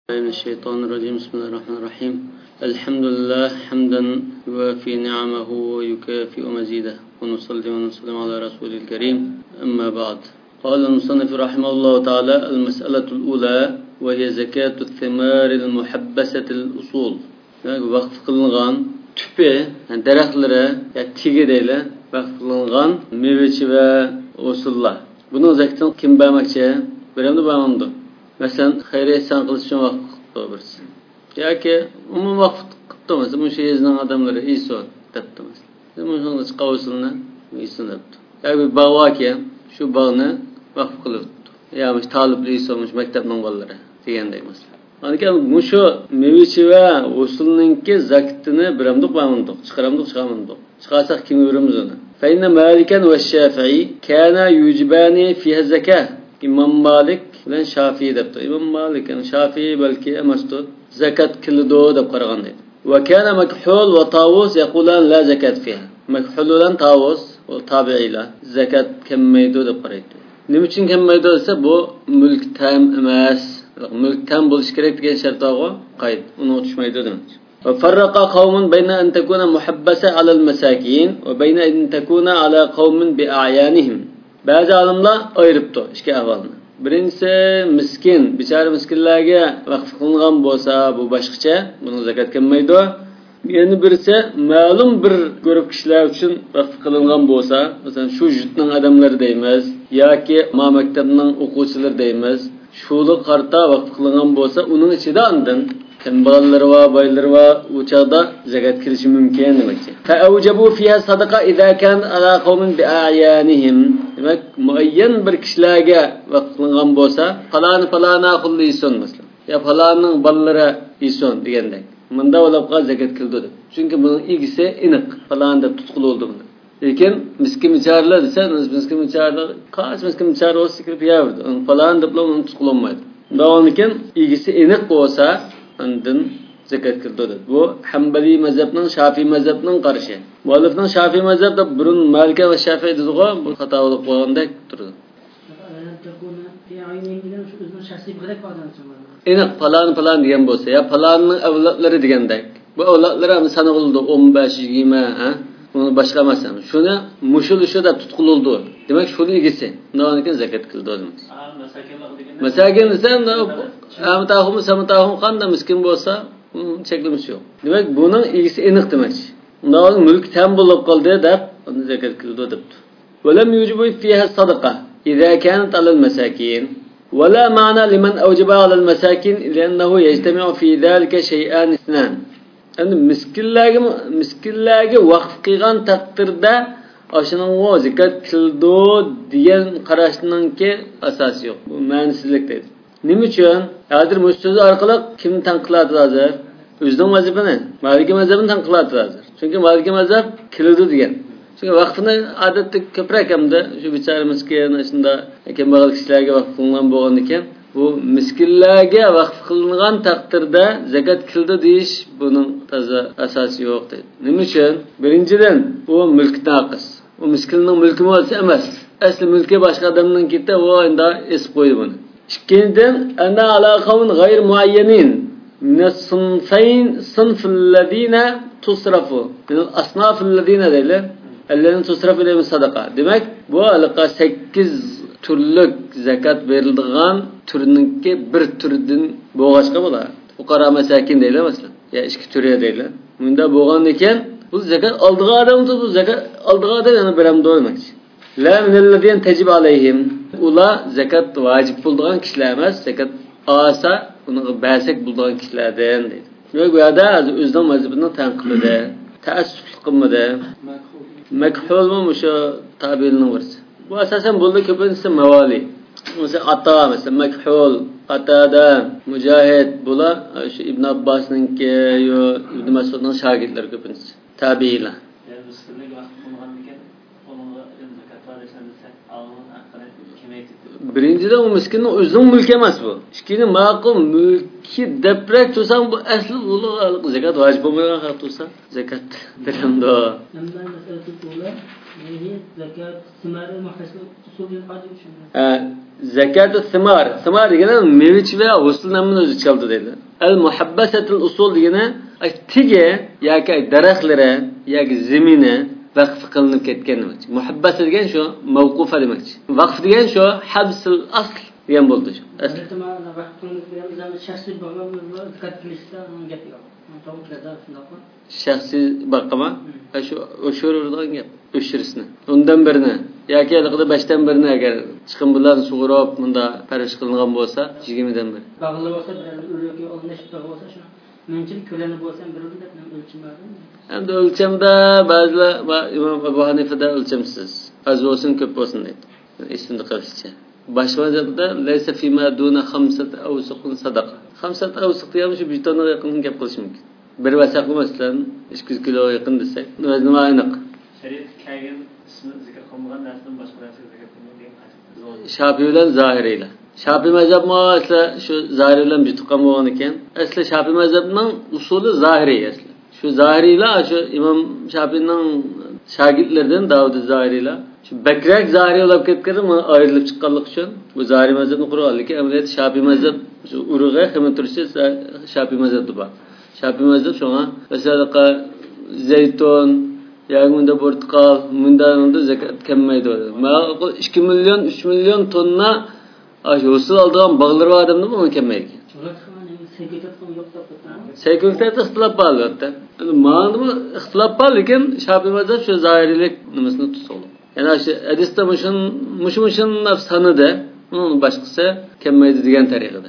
من الشيطان الرجيم. بسم الله الرحمن الرحيم. الحمد لله حمدا يوافي نعمه ويكافئ مزيده، ونصلي ونسلم على رسول الكريم. أما بعد، قال المصنف رحمه الله تعالى: المسألة الأولى وهي زكاة الثمار المحبسة الأصول. وقف قلنغان tüpe, yani daraxtları ya tigideyle vaqtlanğan meyveci ve usullar. Bunun zakatını kim vermekçe? Veremdi bağımdı. Mesela hayriye ihsan kılıç için vakıf kıptı birisi. Ya ki umum vakıf kıptı mesela. Bu şey yazılan adamları iyi sor depti mesela. Bu sonunda çıkav usulüne iyisin depti. Ya bir bağ var ki şu bağını vakıf kılıptı. Ya talipli iyi sormuş mektepten balları diyendek mesela. Yani şu meyveci ve usulününki zakatını biremdik bağımdık. Çıkaramdık çıkaramdık. Çıkarsak kimi veririz onu? فَاِنَّ مَالِكًا وَالشَّافِعِي كَانَا يُوجِبَانِ فِيهَا الزَّكَاةِ. İmam Malik bilen Şafii depti. İmam Malik yani Şafii belki emasdı. Zekat kılıdı dep qaragan deydi. Ve kana Mekhul ve Tavus yaqulun la zekat fiha. Mekhul bilen Tavus o tabiiler zekat kemmeydi dep qaraydı. Nima uchun kemmeydi desa bu mulk tam emas. Mulk tam bo'lish kerak degan shartga qayd. Uni o'tishmaydi demak. وفرق قوم بين أن تكون محبسة على المساكين وبين أن تكون على قوم بأعيانهم. Bazı alimler ayırıptı iki ahvalını. Birincisi miskin, bichara miskinlarga vaqf qilingan bo'lsa, bu boshqacha, buni zakat kelmaydi. Yana birisi ma'lum bir guruh kishilar uchun vaqf qilingan bo'lsa, masalan shu yurtning odamlari deymiz yoki ma maktabning o'quvchilari deymiz. Shuni qarta vaqf qilingan bo'lsa, uning ichida andin kambag'allar va boylar va u chaqda zakat kirishi mumkin demakchi. Fa'awjabu fiha sadaqa idza kan ala qawmin bi'ayanihim. Demak, muayyan bir kishilarga vaqf qilingan bo'lsa, falana xullisun masalan. Ya falanning ballalari ison degandek. Bunda olabqa zakat kildi. Chunki buning igisi iniq, falan deb tutquloldi bunda. Lekin miskin bicharalar desa, miskin bicharalar qaç miskin bichara o'zi kirib yavdi. Falan deb uni tutqulolmaydi. Davomlikin igisi iniq bo'lsa, andın zakat kıldı. Bu Hanbali mezhebinin, Şafii mezhebinin karşı. Muhalifinin Şafii mezhebde burun Malike ve Şafii dediği bu hatalık olduğunda durdu. İnek falan diyen bolsa ya falanın evlatları degandek. Bu evlatları sana oldu 15-20 ha. Bunu başlamasan. Şunu muşul işe de tutkululdu. Demek şunu ilgisi. Ondan zakat kıldı demek. Masakin sen de Samtahum qanda miskin bo'lsa, cheklimisi yo'q. Demak, buning ilgisi aniq demak. Undan mulk tam bo'lib qoldi deb, uni zakat qildi debdi. Walam yujibu fiha sadaqa idza kanat 'ala al-masakin. Wala ma'na liman awjaba 'ala al-masakin li'annahu yajtami'u fi dhalika shay'an ithnan. Endi miskinlarga vaqf qilgan taqdirda ashuning zakat qildi degan qarashninki asosi yo'q. Bu ma'nisizlik deydi. Nima uchun? Hozir mushto'zi orqali kimni tanqiladi hozir? O'zining vazifani, Maliki mazhabini tanqiladi hozir. Chunki Maliki mazhab kilidi degan. Chunki vaqtini odatda ko'proq hamda shu bichara miskin shunda kambag'al kishilarga vaqf qilingan bo'lgan ekan, bu miskinlarga vaqf qilingan taqdirda zakat kildi deyish buning toza asosi yo'q deydi. Nima uchun? Birinchidan, bu mulk naqis. U miskinning mulki bo'lsa emas. Asli mulki boshqa odamning ketdi, u endi es qo'ydi buni. İkinciden, ana ala kavmin gayr muayyenin min sınfillezine tusrafu. Min asnafillezine deyler. Ellerin tusrafu ile sadaka. Demek bu alaka 8 türlük zakat verildiğin türününki bir türden boğaçka bolar. Fukara mesakin deyler mesela. Ya iki türüye deyler. Bunda boğan iken bu zakat aldığı adamdı, bu zakat aldığı adam yani birem doymak. La minellezine tecib aleyhim. Ula zakat vacip bulduğun kişiler emas, zakat alsa bunu bäsek bulduğun kişilerden deydi. Demek bu yerda özünün mazhabını tanqilidi, taassuflik qilmadi. Mekhul mu şu tabiinin birisi. Bu asasen buldu köpüncüsü mevali. Mesela Ata mesela Mekhul, Atada, Mücahid bula şu İbn Abbas'ınki yo İbn Mesud'un şagirdleri köpüncüsü. Tabiiler. Birinciden o miskinin özünün mülki emas bu. İkinci maqum mülki deprek tutsan bu asli ulu zakat vacip olmayan hak tutsa zakat veremdi. Zekat-ı simar degani mevich ve usul namını o'zi chaldi deydi. Al muhabbasatul usul degani tige yoki daraxtlari yoki zemini vaqf qilinib ketgan demakchi. Muhabbasa degan shu mavqufa demakchi. Vaqf degan shu habsul asl degan bo'ldi shu. Shaxsiy baqama shu o'rnidan gap o'shirisni undan birini yoki aligida 5dan birini agar chiqim bilan sug'urib bunda parish qilingan bo'lsa 20dan bir bog'li bo'lsa bir o'lnashib bo'lsa shuni menchil ko'lanib bo'lsa bir o'lcham bor endi o'lchamda ba'zilar imom Abu Hanifada o'lchamsiz az bo'lsin ko'p bo'lsin deydi esimda qolishicha boshqa mazhabda laysa fima duna khamsat awsuqun sadaqa khamsat awsuq degan shu bitona yaqin gap qilish mumkin bir vasaqli masalan 200 kilo yaqin desak nima aniq shariat kelgan ismi zikr qilmagan narsadan boshqa narsaga zikr qilmaydigan Shafiy bilan Zahiriylar Shafiy mazhabmi asli shu Zahiriy bilan bitqan bo'lgan ekan asli Shafiy mazhabining usuli Zahiriy asli shu Zahiriylar shu imom Shafiyning shogirdlaridan Davud Zahiriylar shu bakrak Zahiriy olib ketgan ayrilib chiqqanlik uchun bu Zahiriy mazhabni qurganligi amaliyat Shafiy mazhab shu urug'i xamin turishi Shafiy mazhabida bor Shafiy mazhab shunga masalan zaytun yoki bunda portakal bunda zakat kelmaydi. Ma'qul 2 million 3 million tonna hosil oldigan bog'lar bor odamni bu kelmaydi. Sekretariat ixtilof bor albatta. Ma'lum ixtilof bor lekin Shafiy mazhab shu zohiriylik nimasini tutadi. Ya'ni shu hadisda mushin nafsanida uni boshqasi kelmaydi degan tariqada.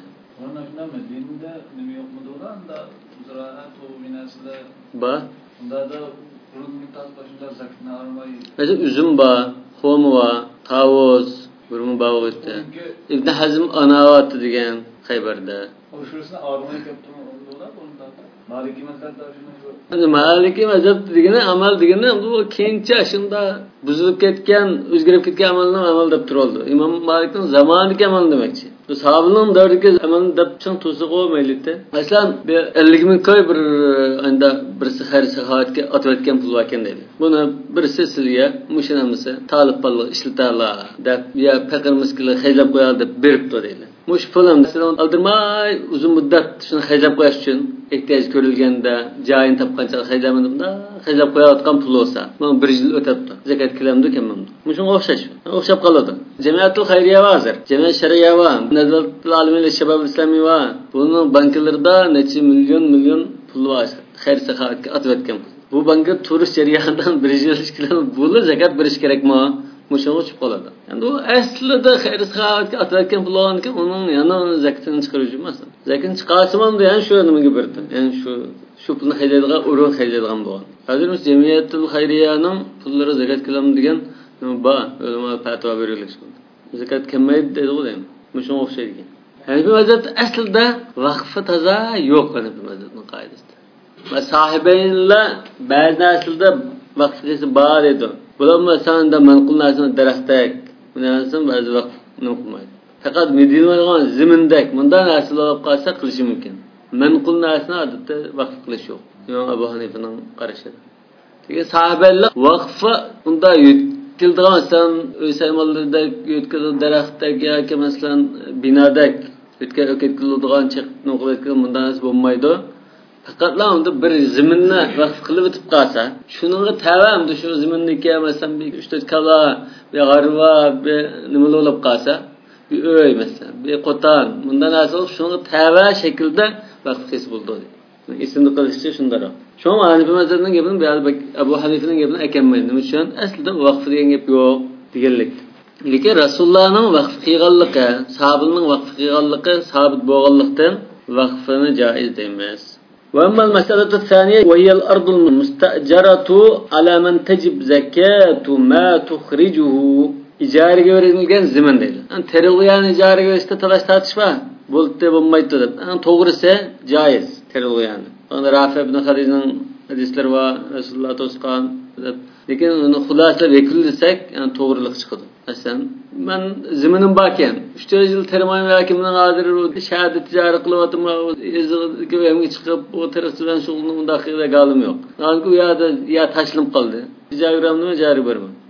Ba. Bunda da kurun miktar başında zakatını almayı. Mesela üzüm ba, xo'mi va, tavus, burun bağıttı. İbn Hazm anavat degan Xaybarda. O şurasına almayı yaptım onlar bunda. Maliki mazhabda shuni. Maliki mazhab degani amal degani bu keyincha shunda buzilib ketgan, o'zgarib ketgan amalni amal deb turoldi. Imom Malikning zamonidagi amal demakchi. Bu sahabning davridagi amal deb ching to'siq qo'ymaylikda. Masalan, 50 ming koy bir anda birisi har soatga otayotgan pul ekan deydi. Buni birisi sizga mushinamisi talib pulni ishlatala deb ya faqir miskinlar xaylab qo'yadi deb beribdi deydi. Mush pulni sizdan aldirmay uzun muddat shuni xaylab qo'yish uchun ehtiyoj ko'rilganda joyini topgancha xaylamada xaylab qo'yayotgan pul bo'lsa, men 1 yil o'tibdi. Zakat qilamdi kelmamdi. Mushunga o'xshab qoladi. Jamiyatul xayriya vazir, jamiyat shariya va nazaratul alimiy shabab islomiy va buning banklarda necha million pul bor. Xayr saxovatga atayotgan. Bu bankga turist jarayonidan 1 yil ishkilan puli zakat berish kerakmi? Mushunga chiqib qoladi. Endi u aslida xayr saxovatga atayotgan pul bo'lganki, uning yana zakatini chiqarish emas. Zakatni chiqarsamam degan shu nimaga berdi. Ya'ni shu pulni xaylaydigan, urug' xaylaydigan bo'lgan. Hozir biz jamiyatul xayriyaning pullari zakat qilaman degan nima ulamo fatvo berilishdi. Zakat kelmaydi dedi-ku deymi? Mushunga o'xshaydi. Hanifiy mazhabda aslida vaqfi toza yo'q Hanifiy mazhabning qoidasida. Va sohibaynlar ba'zi narsalarda vaqfisi bor edi. Bular masalanda manqul narsani daraxtdak, bundan ba'zi vaqt nima qilmaydi. Faqat medinalgan zimindak bunday narsalar olib qolsa qilishi mumkin. Manqul narsani odatda vaqf qilish yo'q. Imom Abu Hanifaning qarashida. Çünkü sahabeler vaqfı unda yetkildiğin mesela öysaymallarda yetkildiğin daraxtdagi yoki masalan binodak yetkildiğin chiqnoqlar bundan nasib bo'lmaydi. Faqatlar unda bir ziminni vaqf qilib o'tib qolsa, shuningga tavamda shu ziminniki masalan 3-4 kala bir g'arva bir nima bo'lib qolsa, bir uy masalan, bir qo'tan bundan nasib shunga tava shaklda vaqf qilib bo'ldi. Esimda qolishcha shundaroq. Şu an Hanifi mazhabının gapini Abu Hanifa'nın gapini ekenmaydi. Nima uchun? Aslida vaqf degan gap yo'q deganlik. Lekin Rasulullohning vaqf qilganligi, sahobaning vaqf qilganligi sabit bo'lganlikdan vaqfini joiz deymiz. Wa amma al-mas'alatu ath-thaniya wa hiya al-ardu al-mustajaratu ala man tajib zakatu ma tukhrijuhu. Ijaraga berilgan zimin deydi. Terilgan ijaraga berishda talash tartish bor. Bo'ldi bo'lmaydi deb. To'g'risi joiz terilgan. Onda Rafi ibn Khadijning hadislari va Rasululloh to'sqan deb. Lekin uni xulosalab yakunlasak, yani to'g'riliq chiqadi. Masalan, men ziminim bor ekan. 3 yil termayman yoki men hozir shahada tijorat qilyaptim, ezgiga hamga chiqib o'tirib shug'ulni unda qilib galim yo'q. Chunki u yerda ya tashlim qildi. Tijoratni jari berman.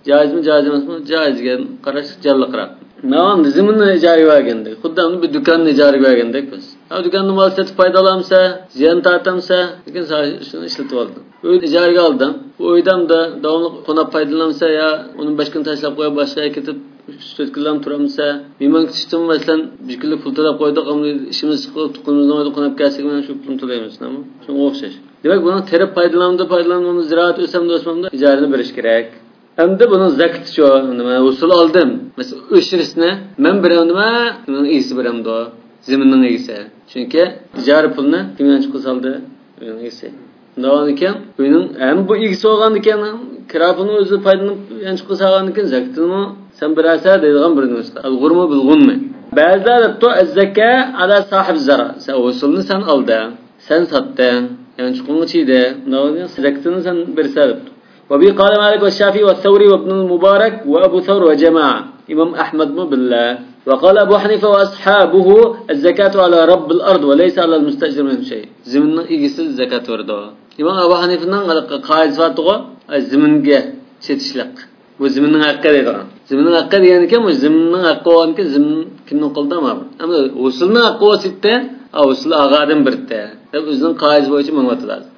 Caiz mi caiz emasmi? Caiz gen qarash jalliqroq. Navon ziminni ijaraga bergandek, xuddi bir do'konni ijaraga bergandek biz. Ha do'konni mol sotib foydalansa, ziyon tortamsa, lekin shuni ishlatib oldim. Uy ijaraga oldim. Bu uydamda davomli qonab foydalansa ya uni boshqa tashlab qo'yib boshqa ketib 3-4 kunlar turamsa, men kutishdim masalan, bir kunlik pul to'lab qo'ydik, ishimiz qilib, tuqimizni olib qonab kelsak, mana shu pulni to'laymiz, nima? Shunga o'xshash. Demak, buni terib foydalandim, ziroat o'samda ijarani berish kerak. Endi buni zakati shu, nima usul oldim. Masalan, o'shirishni men beramdimi, uning egasi beramdi, zaminning egasi. Chunki ijara pulni kimdan chiqarsaldi? Uning egasi. Undan ekan, uyning ham bu egasi bo'lgan ekan, kira pulni o'zi foydalanib yanchi qilsagan ekan, zakatini sen birasa deydigan bir nusxa. Al-ghurmu bil-ghunmi. Ba'zilar to az-zaka ala sahib zara. Sen usulni sen aldın, sen sattın. Yani çukurunu çiğde. Undan zakatini sen birasa. وبه قال مالك والشافعي والثوري وابن المبارك وأبو ثور وجماعة إمام أحمد بالله وقال أبو حنيفة وأصحابه الزكاة على رب الأرض وليس على المستأجر من شيء زمن إجس الزكاة ورده إمام أبو حنيفة قائد فاتقه الزمن جه شتشلق وزمن أكد يدران زمن أكد يعني كم زمن أقوى أنك زمن كنا قلنا ما أما وصلنا أقوى ستة أو وصل أغادم برته طب إذن قائد بوجه من وقت لازم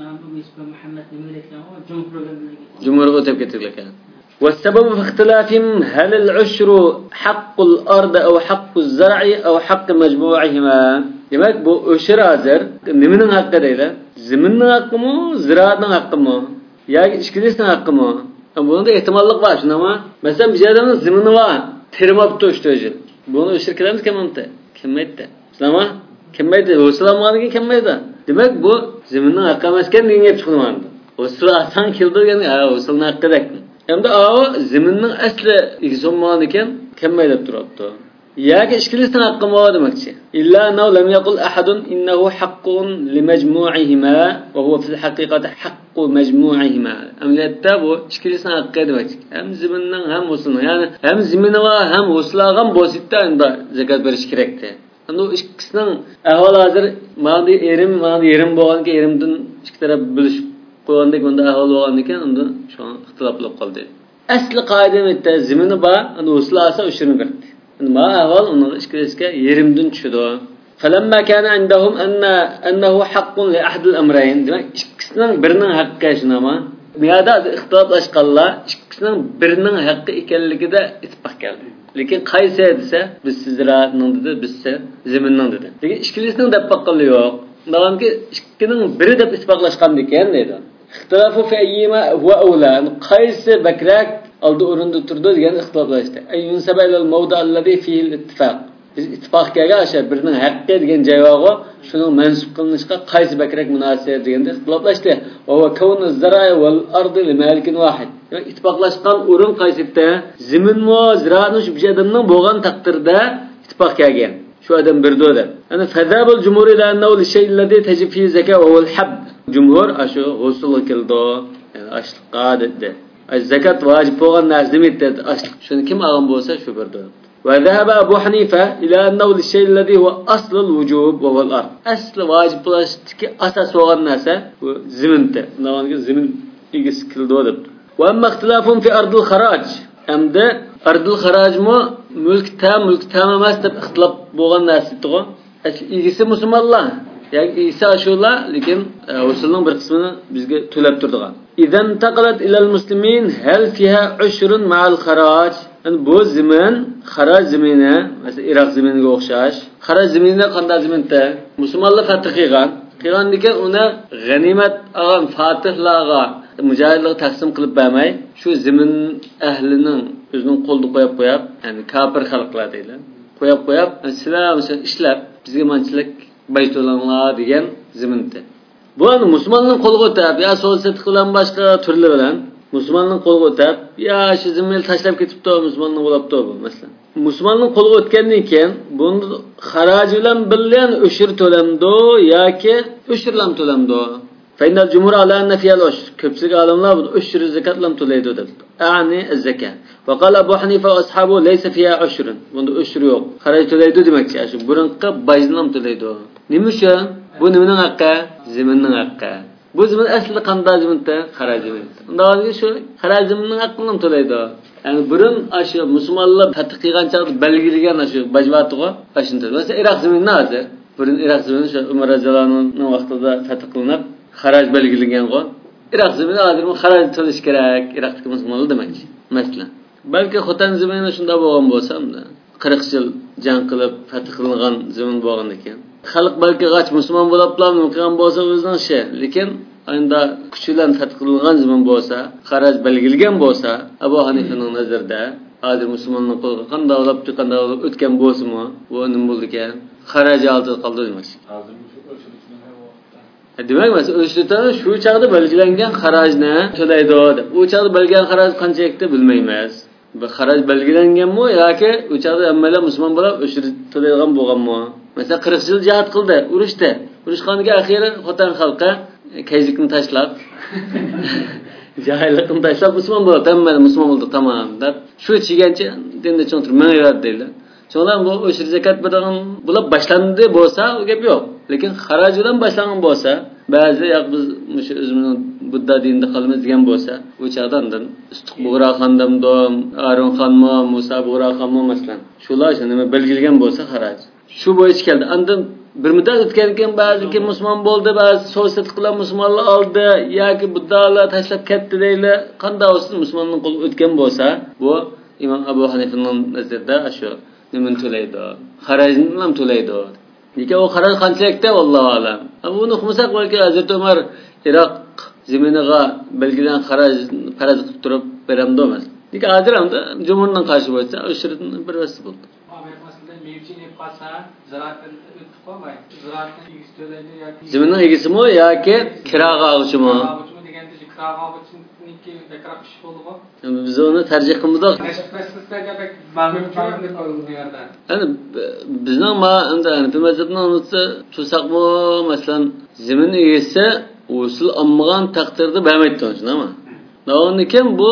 جمهور قلت لك والسبب في اختلافهم هل العشر حق الأرض أو حق الزرع أو حق مجموعهما demek bu öşür hazır neminin hakkı değil ziminin hakkı mı ziraatın hakkı mı ya işkilisinin hakkı mı bunun da ihtimallık var şuna ama mesela bir adamın zimini var terimap toştuğu bunu öşür kiremiz kemmeydi ama kemmeydi hoşlanmadı ki kemmeydi demek bu ziminin hakkı emesken niye çıkmadı hoşlan asan kildir yani hoşlan hakkı değil hem de ziminin asli ikisi iken kemmeydi duruptu ya ki işkilisinin hakkı mı var demekçi illa ennehu lem yakul ahadun innehu hakkun li mecmu'ihima ve huve fil hakikati hakku mecmu'ihima ameliyette bu işkilisinin hakkı demekçi hem ziminin hem hoşlanın yani hem zimini var hem hoşlanın bositte anda zekat veriş gerekti yani o ikisinin ahval hazır mağdi yerim boğan ki yerimden iki taraf bölüşüp koyandaki onda ahval boğan iken onda şu an ihtilaflı kaldı asli kaide mette zimini var onu hoşlansa üşürünü verdi ما أول أن إشكالك يرمدن شدوا فلما كان عندهم أنه حق لأحد الأمرين دماغ إشكسنن برنن حق شنما بهذا اختلاط أشقالله إشكسنن برنن حق إكلك ده إتباق geldi lekin qaysi desa biz sizlarning dedi biz zaminning dedi lekin ishkilisning deb baqilıyor navamki ikkinin biri deb isbotlashgan ekan dedi ixtilofu fi ayyima huwa awla qaysi bakrak aldı o'rinda turdi degan ixtiloflashdi ayun sabalal mawda alladhi fihi al-ittifaq biz ittifoqga aşar birning haqqi degan javobi shuning mansub qilinishga qaysi bakrak munosib deganda ixtiloflashdi va kawnu az-zara'i wal ardi li malikin wahid ittifoqlashgan o'rin qaysida ziminmi ziraatni shu odamning bo'lgan taqdirda ittifoq kelgan shu odam birdi deb ana fazabul jumhur ila annahu li-shay alladhi tajib fihi zakat wa al-hab jumhur ashu usul kildo yani ashliqa dedi الزكاة واجب فوق الناس دميت أصل شنو كم أغم بوسة شو برضو وذهب أبو حنيفة إلى أنه الشيء الذي هو أصل الوجوب وهو الأرض أصل واجب بلاستيك أساس فوق الناس زمنته نوانك زمن يجس كل دولة وأما اختلافهم في أرض الخراج أم ده أرض الخراج مو ملك تام ما استب اختلاف فوق الناس تقول يجس مسلم الله يعني İsa şola lekin usulun bir kısmını bizge төлep turduğan. İzen taqalat ilal muslimin hal fiha ushrun ma'al kharaj. Yani bu zaman kharaj zamine mesela Irak zaminiga o'xshash. Kharaj zaminida qanday zaminda musulmonlar fath qilgan degan uni g'animat olgan fatihlarga mujohidlar taqsim qilib bermay, shu zamin ahlining o'zining qo'lda qo'yib, ya'ni kafir xalqlar deylar. Qo'yib, sizlar ishlab bizga manchilik baytulanglar degan ziminda. Bu musulmonning qo'liga o'tab, ya so'zsat qilan boshqa turlar bilan musulmonning qo'liga o'tab, ya shu ziminni tashlab ketibdi, musulmonning bo'libdi bu masalan. Musulmonning qo'liga o'tgandan keyin buni xaraj bilan birlan ushur to'lamdi yoki ushurlam to'lamdi. Faynal jumhur ala anna fiha al-ushr. Ko'pchilik olimlar bu ushur zakatlam to'laydi dedi. A'ni az-zakat. Va qala Abu Hanifa va ashabu laysa fiha ushrun. Bunda ushur yo'q. Xaraj to'laydi demakchi. Shu burunqi bajlam to'laydi. Nima shu? Bu nimaning haqqi? Zaminning haqqi. Bu zaman aslında qanday ziminda xaraj zimin. Undaqki shu xaraj ziminning haqqini to'laydi. Yani burun aşı musulmonlar fath qilgan chaqda belgilagan shu bajvatiga ashunday. Masalan, Iroq ziminni hozir burun Iroq zimini shu Umar roziyallohu anhuning vaqtida fath qilinib, xaraj belgilangan-ku. Iroq zimini hozir xaraj to'lash kerak, Iroqdagi musulmonlar demoqchi. Masalan, balki Xotan zimini shunda bo'lgan bo'lsa-da, 40 yil jang qilib fath qilingan zimin bo'lgan ekan. Xalq balki g'ach musulmon bo'liblarmi qilgan bo'lsa o'zining ishi, lekin ayında kuchlan fath qilingan zimin bo'lsa, xaraj belgilangan bo'lsa, Abu Hanifaning nazarida hozir musulmonning qo'liga qanday olib chiqqanday olib o'tgan bo'lsa-mu, bu nima bo'ldi ekan? Xaraj oldi qoldi demoqchi. Demak, masalan, o'shdan shu chaqda belgilangan xarajni to'laydi deb. U chaqda belgilangan xaraj qancha ekdi bilmaymiz. Bu xaraj belgilanganmi yoki u chaqda hammalar musulmon bo'lib o'shir to'laydigan bo'lganmi? Masalan, 40 yil jihad qildi, urushdi. Urushganiga axiri Xotan xalqi kayzlikni tashlab, jahillikni tashlab musulmon bo'ldi, hammalar musulmon bo'ldi, tamam deb. Shu chigancha dinni tushuntirmayverdi deylar. So'ngan bu o'shir zakat bergan bo'lib boshlandi bo'lsa, u gap yo'q. Lekin xaraj bilan boshlangan bo'lsa, ba'zi yo'q biz o'sha o'zimizning Budda dinida qolamiz degan bo'lsa, u chaqdan Ustuq Bug'ra xondamdom, Aron xonmo, Musa Bug'ra xonmo masalan. Shular nima belgilangan bo'lsa xaraj. Shu bo'yicha keldi. Andan bir muddat o'tgan keyin ba'zi kim musulmon bo'ldi, ba'zi so'zsat qilib musulmonlar oldi yoki buddalar tashlab ketdi deylar. Qanday bo'lsin musulmonning qo'li o'tgan bo'lsa, bu Imom Abu Hanifaning nazarida shu nima to'laydi? Xarajni ham to'laydi. Lekin u xaraj qanchalik vallohu alam. Buni xumsak balki Hazrat Umar Iroq ziminiga belgilangan xaraj faraz qilib turib beramdi emas. Lekin hozir ham jumhurning qarshi bo'lsa, o'shirni bir vasi bo'ldi. Ziminning egisimi yoki kiraga olishimi? Biz onu tercih qilmadik. Yani bizning mazhabning unutsa tursaqmi, masalan, zimin egasi usul olmagan taqdirda bermaydi, shundaymi? Navonikin bu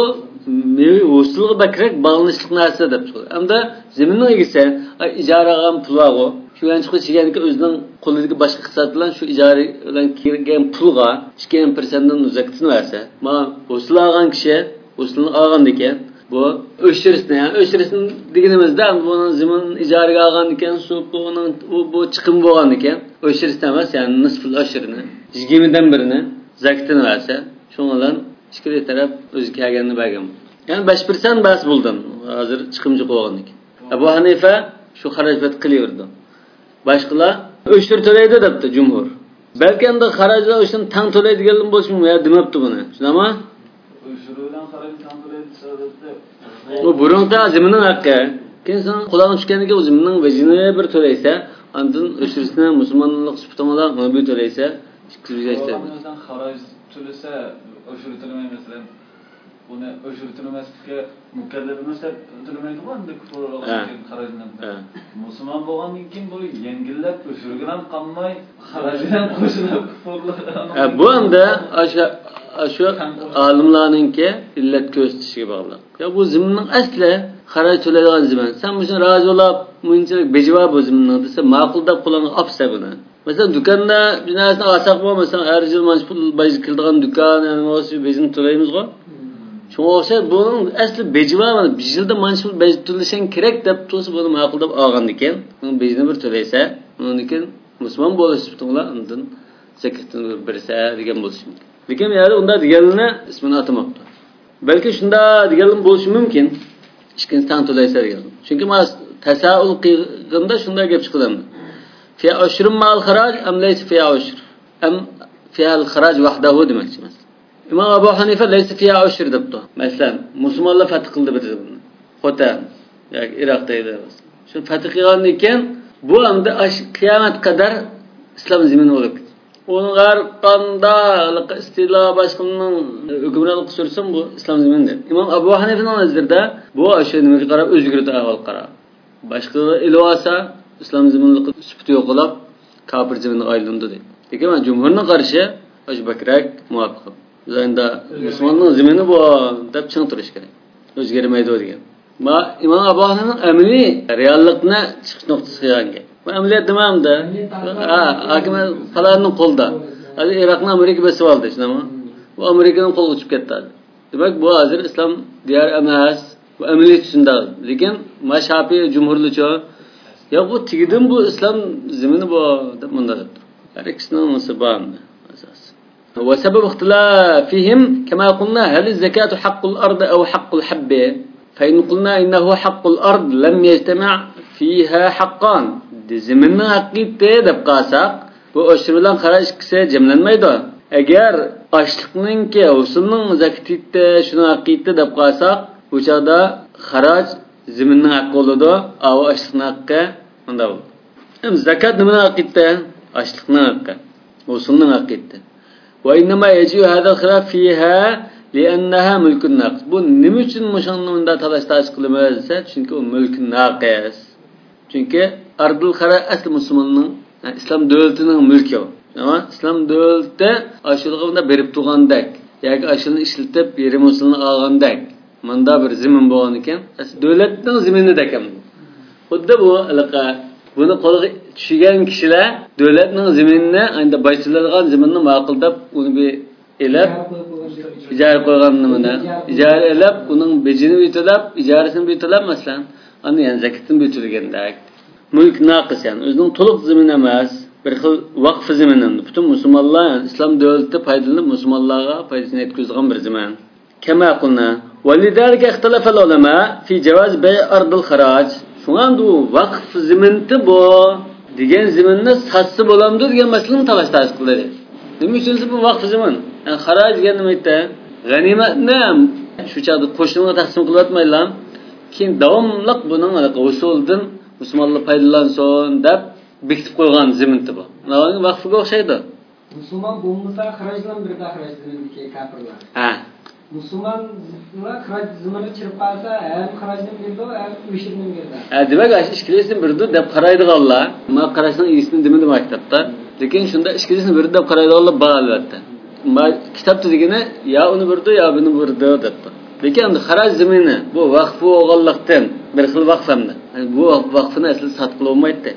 usulga bakrak bağlanışlik narsa deb turadi. Hamda ziminning egasi ijaraga pulga Şuyan çıkı çiğenki özünün koludaki başka kısat bilen şu icari bilen kirgen pulga 2%'dan uzaktını verse, ma usul ağan kişi, usulunu ağan diken, bu öşçürisine yani öşçürisinin dikinimizde bunun zimin icari ağan diken, bu çıkım boğan diken, öşçürisine verse yani nısfıl öşçürini, 20'den birini zakitini verse, şunlardan çıkırı taraf özü kâgenini belgem. Yani 5% bas buldun, hazır çıkımcı boğan diken. Ebu Hanife şu haracbat kılıyordu. Başqalar o'shir to'laydi debdi jumhur. Balki endi xarajlar o'shin tang to'laydigan bo'lsin ya demabdi buni. Shunami? O'shir bilan xaraj tang to'laydi deb. U burunda ziminning haqqi. Keyin sen qulog'ing tushganiga o'zimning vajini bir to'laysa, andan o'shirsini musulmonlik sifatida uni bir to'laysa, ikkinchi xaraj to'lasa, o'shir to'lamay masalan buni o'shir to'lamaslikka mukallaf emas deb to'lamaydi-ku endi kufrlarga xarajdan. Musulmon bo'lgandan keyin bu yengillab o'shirga ham qolmay, xarajdan qo'shilib kufrlar. Bu endi shu olimlarningki illat ko'rsatishiga bog'liq. Ya bu ziminning asli xaraj to'laydigan zimin. Sen buni rozi bo'lib, bunchalik bejavo bu ziminning desa, ma'qul deb qo'lingga olsa buni. Mesela dükkanda bir narsani olsak bo'lmasa, har yil mana pul baji qiladigan dukkan, yani o'sha bezini to'laymiz-ku. Şuna o'xshab bunun asli bejva mana bir yilda mana shu bej to'lashing kerak deb tursa buni ma'qul deb olgan ekan. Buni bejini bir to'laysa, undan musulmon bo'lish bilan undan zakatni bersa degan bo'lishi mumkin. Lekin yani unda deganini ismini atamabdi. Balki shunda deganim bo'lishi mumkin. Ikkinchi tan to'laysa degan. Chunki mas tasaul qilganda shunday gap chiqadi. Fi ashrim ma'al kharaj am laysa fi ashr. Am fi al-kharaj wahdahu demakchi emas. İmam Abu Hanife laysa fiha ushr debdi. Masalan, musulmonlar fath qildi bir ziminni. Xotan yoki Iroqda edi. Shu fath qilgandan keyin bu endi qiyomat qadar islom zimini bo'lib ketdi. Uning har qanday istilo boshqaning hukmronlik sursam bu islom zimini. İmam Abu Hanifening nazarida bu o'sha nimaga qarab o'zgardi ahvol qarab. Boshqa ilvasa islom ziminlik sifati yo'qolib kafir ziminga aylandi deydi. Lekin men jumhurning qarshi o'sha bakrak muvofiq. Zayında Müslümanlığın zimini bu deb çıngtirish kerak. O'zgarmaydi degan. Ma İmam Abu Hanifening amaliy reallikni chiqish nuqtasi yangi. Bu amaliyat demamda, hakimiyat falarning qo'lida. Hadi Irak'ın Amerika besi aldı işte ama. Bu Amerika'nın kolu uçup gitti. Demek bu hazır İslam diğer emas bu ameliyat içinde. Lekin Maşafi Cumhurlucu ya bu tigidin bu İslam zemini bu da bunlar. Her ikisinin nasıl bağımlı esas. Ve sebep ihtilafihim kema kulna hal zekatu haqqul ard ev haqqul habbe. فإن قلنا إنه حق الأرض لم يجتمع فيها حقان. Zeminin hakkıydı deb qalsaq, bu öşür bilan xaraj ikisi cemlenmeydi. Eğer açlıqning ki usulning zakatida shuni haqqıydı deb qalsaq, bu chaqda xaraj zeminin haqqı bo'ladi, ava açlıqning haqqı unda bo'ladi. Zakat nimaning haqqıydı? Açlıqning haqqı. Usulning haqqıydı. Ve innama yajiu hada xilaf fiha لأنها ملك الناقص. Bu nima uchun mushonda talash qilamiz desa, chunki u mulk naqis. Chunki ardul xara asli musulmonning, islom davlatining mulki. Ama islom davlati ashulg'ida berib turgandek, yoki ashulni ishlatib yerim usulni olgandek, menda bir zamin bo'lgan ekan, davlatning zaminida ekan. Xuddi bu alaqa buni qo'lga tushigan kishilar davlatning zaminini, endi baychilargan zaminni ma'quldab, uni bir elab ijara qo'yganimda ijara elab uning bejini bitilab ijarasini bitilab masalan ana yani zakatini bitilgandek mulk naqis yani o'zining to'liq zamin emas bir xil vaqf zamini butun musulmonlar yani islom davlati foydalanib musulmonlarga foydasini yetkazgan bir zamin kama qulna ولذلك اختلف العلماء في جواز بيع ارض الخراج shundan bu vaqf zaminti bu degan zaminni satsa bo'lamdi degan masalani talash qiladi nima uchun bu vaqf zamin yani xaraj degan nima aytdi g'animatni shu chaqda qo'shniga taqsim qilyapmaylar keyin davomliq buning usuldan musulmonlar foydalansin deb bekitib qo'ygan zaminti bu navoiy vaqfiga o'xshaydi musulmon bo'lmasa xarajdan birda xarajlanadiki kafirlar musulmonlar xaraj zimini chirib qolsa ham xarajdan berdi ham ushirni berdi demak ishkilisini birdi deb qaraydiganlar mana qarashning iyisini demadi maktabda lekin shunda ishkilisini birdi deb qaraydiganlar bor albatta kitobda degani ya uni birdi ya buni birdi debdi lekin xaraj zamini bu vaqf bo'lganlikdan bir xil vaqf hamda bu vaqfni asli sotib olmaydi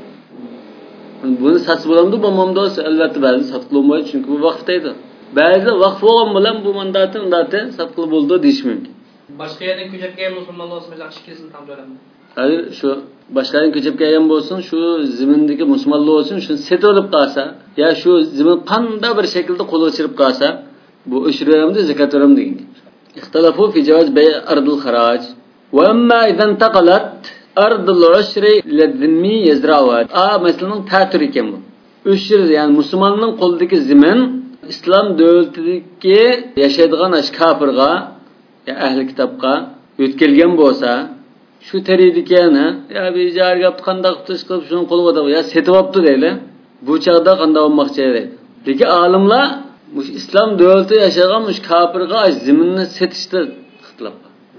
buni sotib bo'lamdi bo'lmamdi albatta ba'zi sotib olmaydi chunki bu vaqf edi ba'zi vaqf bo'lgan bilan bu mandati sotib bo'ldi deyish mumkin boshqa yerdan ko'chib kelgan musulmonlar o'sib ishkisini tam to'ladi hozir shu boshqadan ko'chib kelgan bo'lsin shu zimindagi musulmonlar bo'lsin shuni setib olib qolsa ya shu zimin qanday bir shaklda qo'lga chirib qolsa bu ushramdi zakat veramdi degan ixtilofu fi javoz bay' ardul xaraj va amma idza intaqalat ardul ushri ila zimmi yazra'at masalan ta'tir ekan bu ushri ya'ni musulmonning qo'lidagi zimin islom davlatidagi yashaydigan kafirga ya ahli kitobga o'tkazilgan bo'lsa shu teridikən ya bir ijara yaptı qandaq qilib shuni qo'lga ya setib olibdi deyli bu chaqda qanday olmoqchi deydi lekin olimlar bu islom davlati yashagan mush kafirga zaminni setishda ixtilof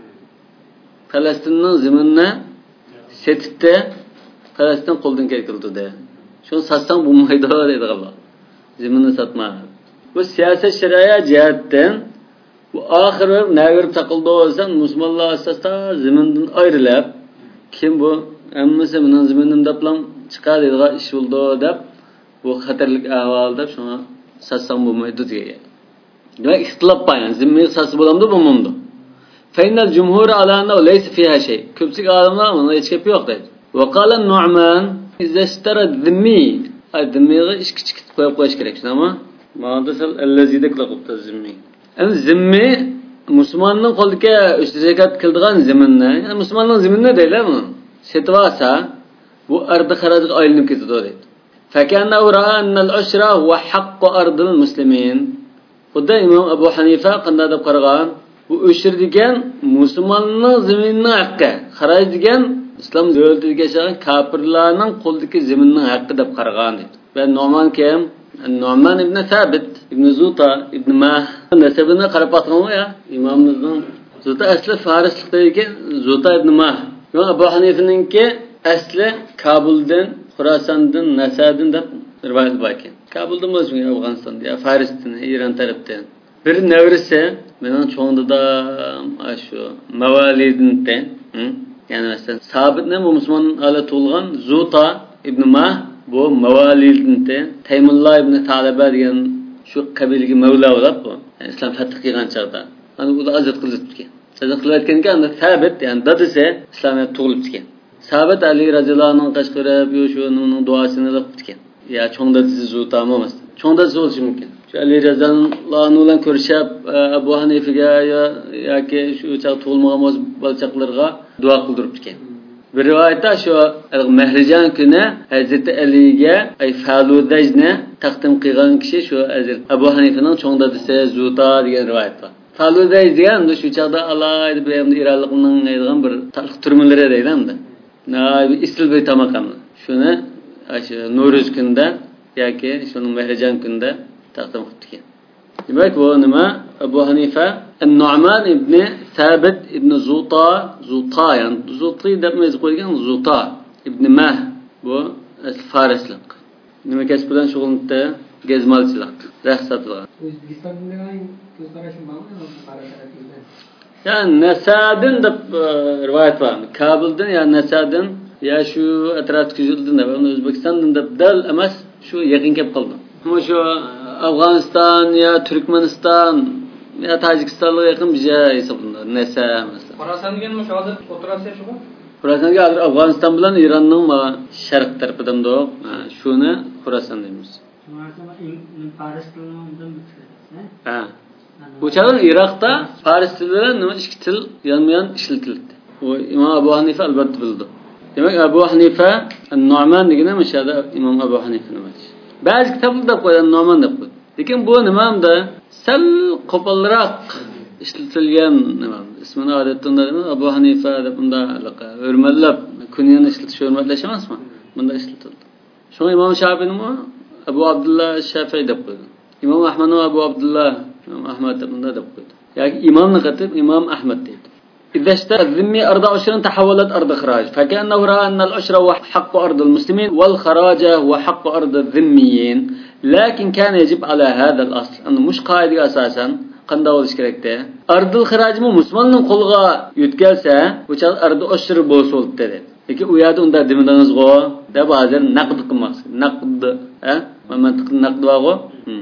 Falastinning zaminini setibdi Falastin qo'ldan keltirdi de shuni satsang bo'lmaydi deydi Allah zaminni satma bu siyosat shariat jihatdan bu oxiri navir taqildi bo'lsa musulmonlar asosda zamindan ayrilib kim bu hammasi mening zaminim deb bilan chiqadigan ish bo'ldi deb bu xatarlik ahvol deb shuni satsam bo'lmaydi degan demak ixtilof bor yani zimmi satsa bo'lamdi bo'lmaydi faynal jumhur alana laysa fiha shay ko'pchilik olimlar buni hech gap yo'q deydi va qala nu'man izza ishtara zimmi zimmiga ish kichik qo'yib qo'yish kerak shunami ma'dasal allazida qilibdi zimmi zimmi musulmonning qo'liga zakat qildigan ziminni yani musulmonning ziminni deylarmi setib olsa bu ardi xarajga aylanib ketadi deydi fakana ra'a anna al-ushra huwa haqqu ardil muslimin xuddi imom abu hanifa qanday deb qaragan bu ushur degan musulmonning ziminning haqqi xaraj degan islom davlatiga yashagan kafirlarning qo'lidagi ziminning haqqi deb qaragan deydi va Nu'man kim Nu'man ibn Sabit ibn Zuta ibn Mah nasabini qarab batgan ya imomimizning Zuta asli farislikda ekan Zuta ibn Mah va Abu Hanifaninki asli Kabuldan Xorasondan Nasadin deb rivoyat bor ekan Kabuldan emas Afg'onistonda ya Farisdan Eron tarafdan bir navrisi mening cho'ngdida shu Mavalidindan yani masalan Sabitni musulmon ala tug'ilgan Zuta ibn Mah bu Mavalidindan Taymullah ibn Talaba degan Şu kabileге mavla bo'lib bu. İslam fath qilgan chaqda. Ana ular azat qilibdi. Azat qilayotganda anda sabit, ya'ni dadisi islomiyat tug'ilibdi. Sabit Ali radhiyallohu anhu qashqirib, yo'shuning duosini qilibdi. Ya cho'ng dadisi zo'tami emas. Cho'ng dadisi bo'lishi mumkin. Şu Ali radhiyallohu anhu bilan ko'rishib Abu Hanifaga yoki shu chaq tug'ilmagan bolchaqlarga duo qildiribdi. Bir rivoyatda şu Mehrijan kuni Hazreti Aliga ay Faludajni taqdim qilgan kishi şu Hazrat Abu Hanifaning cho'ng dadisi Zuta degan rivoyat bor. Faludaj degan shu chaqda alayda bir ironlikning aytgan bir tarix turmalari deydi. İstil bir tamakam. Şunu shu Nuruz kunda yoki shuning Mehrijan kunda taqdim qilibdi. Demak bu nima? Abu Hanifa An-Nu'man ibn Thabit ibn Zuta yani Zuti deb qo'ygan Zuta ibn Mah bu farislik. Nima kasb bilan shug'ullanadi? Gezmalchilik, rahsatlar. O'zbekistonda ko'zqarashim bormi? Yani Nasadin deb rivoyat bor. Kabuldan ya Nasadin ya shu atrofga yuzildi deb, O'zbekistondan deb dal emas, shu yaqin kelib qoldi. Ama şu Afganistan ya Türkmenistan ya Tajikistan'a yakın bir şey hesaplanır. Nese mesela. Xorasan degan shu hozir o'tirasiz shu. Xorasan'ga hozir Afganistan bilan Iranning sharq tarafida shuni Xorasan deymiz. Ha. Bu çağda Irak'ta Fars tili bilan nima ikki til yonma-yon ishlatildi. O İmam Abu Hanifa albatta bildi. Demak Abu Hanifa An-Nu'man degani mashada İmam Abu Hanifa nima? Bazı kitaplarda qo'ygan Nu'man deb qo'ydi. Lekin bu nimamda sal qo'polroq ishlatilgan nima? Ismini odatda Abu Hanifa deb bunda hurmatlab kunyani ishlatish hurmatlash emasmi? Bunda ishlatildi. Shunga İmam Shafi'ning Abu Abdullah Shafi'i deb qo'ydi. İmam Ahmadning Abu Abdullah İmam Ahmad deb bunda deb qo'ydi. Yoki imomni qatib İmam Ahmad deydi. إذا اشترى الذمي أرض عشر تحولت أرض خراج فكأنه رأى أن العشر هو حق أرض المسلمين والخراج هو حق أرض الذميين لكن كان يجب على هذا الأصل أنه مش قاعدة أساسا قندا ولش كركته أرض الخراج مو مسلمان قلغا يتكلسه وشال أرض عشر بوصول تده لكن وياد أنت دمدانز غو ده بازر نقد كماس نقد ما منطق النقد واغو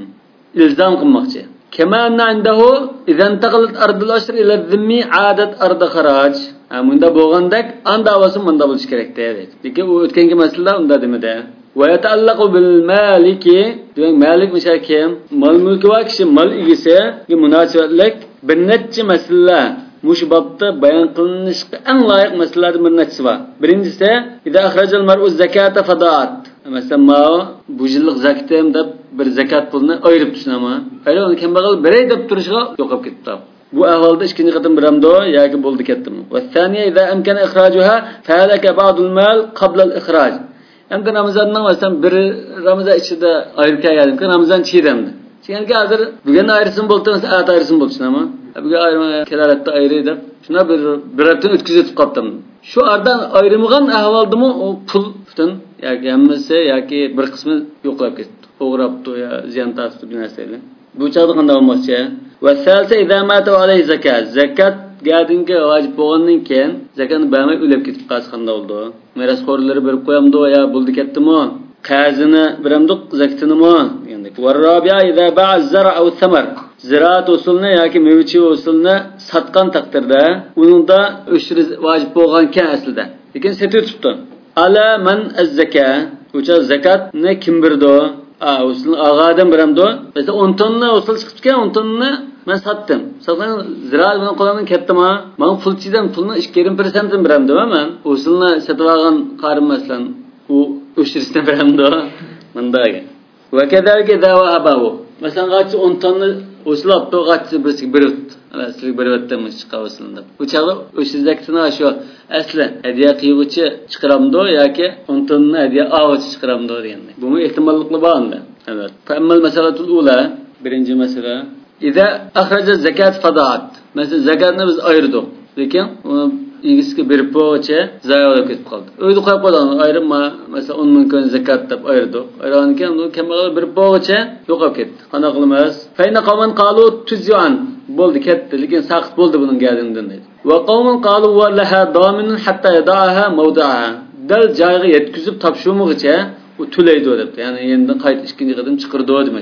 إلزام كماكشة كما أن عنده إذا انتقلت أرض العشر إلى الذمي عادت أرض خراج من ده بوغندك أن دعواسم من دبلش كركته لكن وتكنك مسألة أن ده دمده ويتعلق بالمالك مالك مش هكيم مال ملك واكش مال إجسه مناسبة لك بالنتج مسألة مش بطة بيان قلنش أن لايق مسألة من نتسوا برينجسه إذا أخرج المرء الزكاة فضاعت مثلا ما بوجلق زكاتم ده bir zakat pulini ayirib tushunama. Ayol uni kambag'al biray deb turishga yo'qib ketdi. Bu ahvolda ikkinchi qatim biramdo yoki bo'ldi ketdimi. Va thaniya idza amkana ikhrajuha falaka ba'd al-mal qabla al-ikhraj. Endi Ramazonning masalan bir Ramazon ichida ayirib kelgandim. Ramazon chidamdi. Chiyanga hozir bugun ayirsin bo'ldi, saat ayirsin bo'ldi shunama. Bugun ayrima kelaratda ayiri deb shuna bir hafta o'tkazib qoldim. Shu ardan ayirmagan ahvoldimi o pul butun yoki hammasi yoki bir qismi yo'qolib ketdi. O'g'rabdi ya ziyon tasib narsalar. Bu chaqda qanday bo'lmoqchi? Va salsa idza mata alayhi zakat. Zakat gadinga vojib bo'lgandan keyin zakatni bermay o'lib ketib qolsa qanday bo'ldi? Merosxo'rlari berib qo'yamdi ya bo'ldi ketdimi? Qazini beramdiq zakatini degandek. Va rabi'a idza ba'a az-zar' aw ath-thamar. Ziraat usulni yoki mevchi usulni satgan taqdirda uningda o'shri vojib bo'lgan ekan aslida. Lekin setibdi. Ala man az-zakat. O'sha zakatni kim berdi? Usul ağadan biramdo. Mesela 10 tonna usul chiqibdi, 10 tonna men satdim. Satgan ziraat bilan qo'limdan ketdimi? Men pulchidan pulni 2,5% biramdo men. Usulni sotib olgan qarim masalan u o'shirishdan biramdo. Mendaga. Va kadalika dawa abahu. Masalan g'achi 10 tonna usul olibdi, g'achi birisi asli birvatdan chiqaversinda. Bu chaqda o'sha zakatni shu asli hadiya qiluvchi chiqaramdo yoki 10 tonna hadiya oluvchi chiqaramdo deganda. Bu ehtimollikli bormi? Evet. Fa'ammal masalatul ula, birinchi masala. İza akhraja zakat fadaat. Mesela zakatni biz ayirdik. Lekin uni egisiga berib qo'ycha zayoq ketib qoldi. O'yda qo'yib qo'ygan ayirma, mesela 10 ming kun zakat deb ayirdik. Ayirgan ekan uni kambag'al berib qo'ycha yo'qolib ketdi. Qanaqa qilamiz? Fayna qawman qalu tuzyan. Bo'ldi ketdi, lekin saqit bo'ldi buning gadindan deydi. Va qawman qalu va laha daminun hatta yada'aha mawda'aha. Dal joyiga yetkizib topshirmoqcha u to'laydi debdi. Ya'ni endi qayta ikkinchi qatim chiqirdi demoqchi.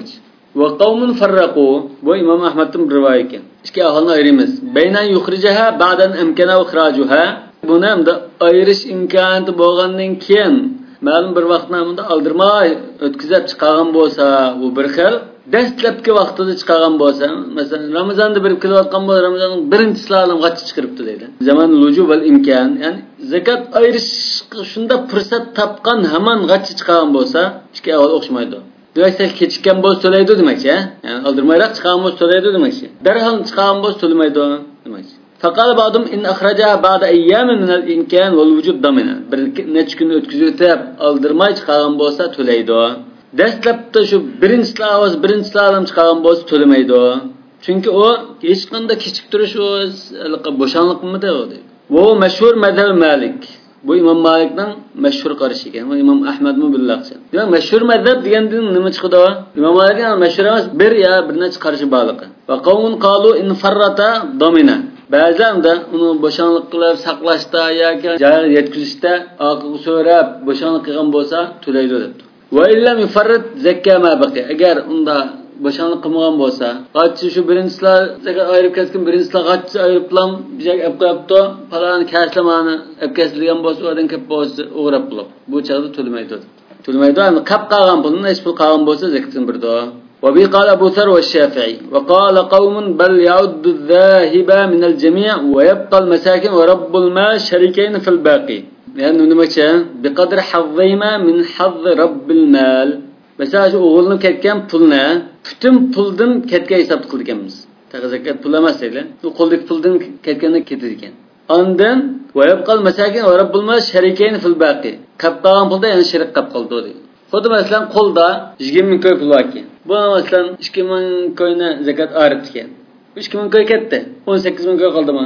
Ve kavmun farraku. Bu İmam Ahmed'in bir rivayet ekan. İki ahvalni ayıramiz. Beynen yukhrijaha ba'dan imkana ikhrajuha. Buni ham da ayirish imkoniyati bo'lgandan keyin ma'lum bir vaqtni bunda aldirmay o'tkazib chiqargan bo'lsa, bu bir xil. Dastlabki vaqtida chiqargan bo'lsa, masalan, Ramazonda bir kelayotgan bo'lsa, Ramazonning birinchisidan qachib chiqiribdi deydi. Zaman lujub val imkon, ya'ni zakat ayirish shunda fursat topgan hamon qachib chiqargan bo'lsa, ikki avval o'xshamaydi. Demak, kechikkan bo'lsa to'laydi demakchi, ya'ni aldirmayroq chiqargan bo'lsa to'laydi demakchi. Darhol chiqargan bo'lsa to'lamaydi demakchi. Faqat ba'dum in akhrajaha ba'da ayyamin min al-imkan wal wujub damina. Bir necha kun o'tkazib aldirmay chiqargan bo'lsa to'laydi. Dastlabda shu birinchilardan chiqargan bo'lsa to'lamaydi. Chunki u hech qanday kechiktirish bo'shanliqmidi u deydi. Bu mashhur mazhab Malik. Bu İmam Malikning mashhur qarashi ekan. Bu İmam Ahmadmi billahcha. Demak, mashhur mazhab degandan nima chiqdi? İmam Malikning mashhur emas, bir necha qarashi borligi. Va qawmun qalu in farrata domina. Ba'zan da uni bo'shanlik qilib saqlashda yoki joyiga yetkazishda oqiga so'rab bo'shanlik qilgan bo'lsa to'laydi debdi. Va illam yufarrid zakka ma baqi. Agar unda bo'shanlik qilmagan bo'lsa, qachchi shu birinchilar zakat ayirib ketgan birinchilar qachchi ayiriblam, bijak olib qo'yibdi, falon kaslamani olib kesilgan bo'lsa, o'dan ko'p bo'lsa o'g'rab qilib. Bu chaqda to'lamaydi. To'lamaydi, endi qap qolgan pulni hech pul qolgan bo'lsa zakatini birdi. وبي قال أبو ثور والشافعي وقال قوم بل يعد الذاهب من الجميع ويبقى المساكن ورب المال شريكين في الباقي لأنه نمشى بقدر حظهما من حظ رب المال مثلا oğulunu ketken pulna bütün puldan ketke hesap kıldıkemiz. Zakat pul emas deydi. Bu qo'ldagi puldan ketgandan ketadigan. Ondan ويبقى المساكن ورب المال شريكين في الباقي. Qap qolgan pulda yana shirik qap qoldi deydi. Xuddi masalan qo'lda 20 ming ko'y pul bor ekan. Bu masalan 2 ming ko'yni zakat ayiribdi ekan. 2 ming ko'y ketdi. 18 ming ko'y qoldimi?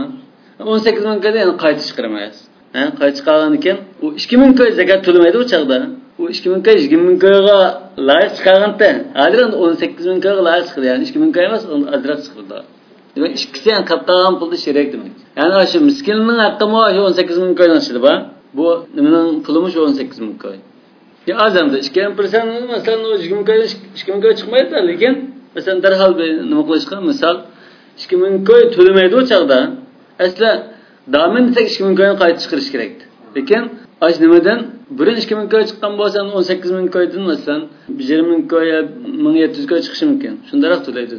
18 ming ko'yni yana qayta chiqaramaysiz. Qayta chiqargan ekan, u 2 ming ko'y zakat to'lamaydi u chaqda. U 2 ming ko'y 20 ming ko'yga loyiq chiqarganda, hozir 18 ming ko'yga loyiq chiqdi. Ya'ni 2 ming ko'y emas, uni azroq chiqdi. Demak, ikkisi ham qatqagan pulda sherik demak. Ya'ni shu miskinning haqqimi shu 18 ming ko'ydan chiqdi ba. Bu nimaning pulimi shu 18 ming ko'y. Ya azamda 2% masalan 20 ko'y chiqmaydi, lekin masalan darhol nima qilishga misol 2000 ko'y to'lamaydi o chaqda. Asla damin tek 2000 ko'yni qayta chiqarish kerak. Lekin aj nimadan birin 2000 ko'y chiqqan bo'lsa 18 ming ko'ydan masalan 20 ming ko'y 1700 ko'y chiqishi mumkin. Shundaroq to'laydi.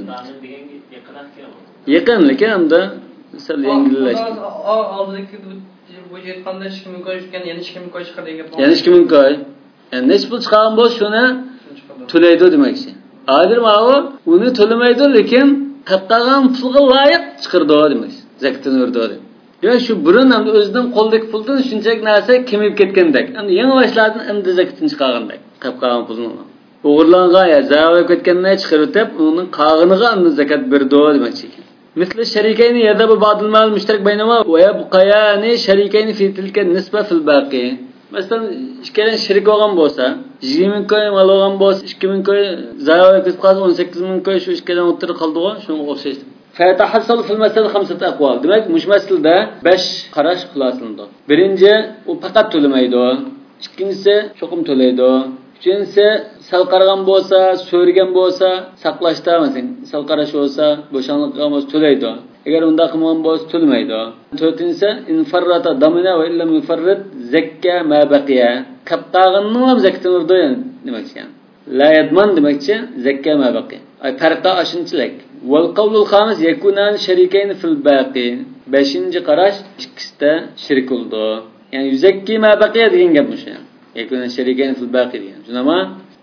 Yaqin lekin hamda misol yengillashdi. Oldidagi bu aytganda 2000 ko'y chiqqan, yana 2000 ko'y chiqadi degan. Yana 2000 ko'y. Yani neç pul çıkan boş şuna to'laydi demekçi. Hozir mana uni to'lamaydi, lekin qatqagan pulga loyiq chiqirdi demek. Zakatini berdi. Ya şu burun ham o'zining qo'ldagi puldan shunchalik narsa kemib ketgandek. Endi yangi boshlardan endi zakatini chiqargandek. Qatqagan pulni. O'g'irlangan ya zarar ketgandan chiqarib, uning qog'iniga endi zakat berdi demekçi. مثل الشريكين يذهب بعض المال المشترك بينهما ويبقيان شريكين في تلك النسبة في الباقي. Mesela ikkilen şerik olgan bolsa, 20 ming ko'y mal olgan bolsa, 2 ming ko'y zarar ketib qolsa, 18 ming ko'y shu ikkilen o'tirib qoldi-ku, shunga o'xshaydi. Fatahassal fil masal 5 aqval. Demak, mush masalda 5 qarash xulosalandi. Birinchi, u faqat to'lamaydi. Ikkinchisi, cho'qim to'laydi. Uchinchisi, sal qaragan bolsa, so'rgan bolsa, saqlashda, masalan, sal qarash bolsa, bo'shanlik qilgan bolsa to'laydi. Agar unda qilmagan bo'lsa to'lamaydi. To'rtinchisi infarrata damina va illam yufarrid zakka ma baqiya. Qapqag'inning ham zakatini urdi demakchi. La yadman demakchi zakka ma baqiya. Ay farqa ashunchalik. Wal qawlul khamis yakunan sharikayn fil baqi. 5-chi qarash ikkisida shirik bo'ldi. Ya'ni yuzakki ma baqiya degan gap o'sha. Yakunan sharikayn fil baqi degan. Shunama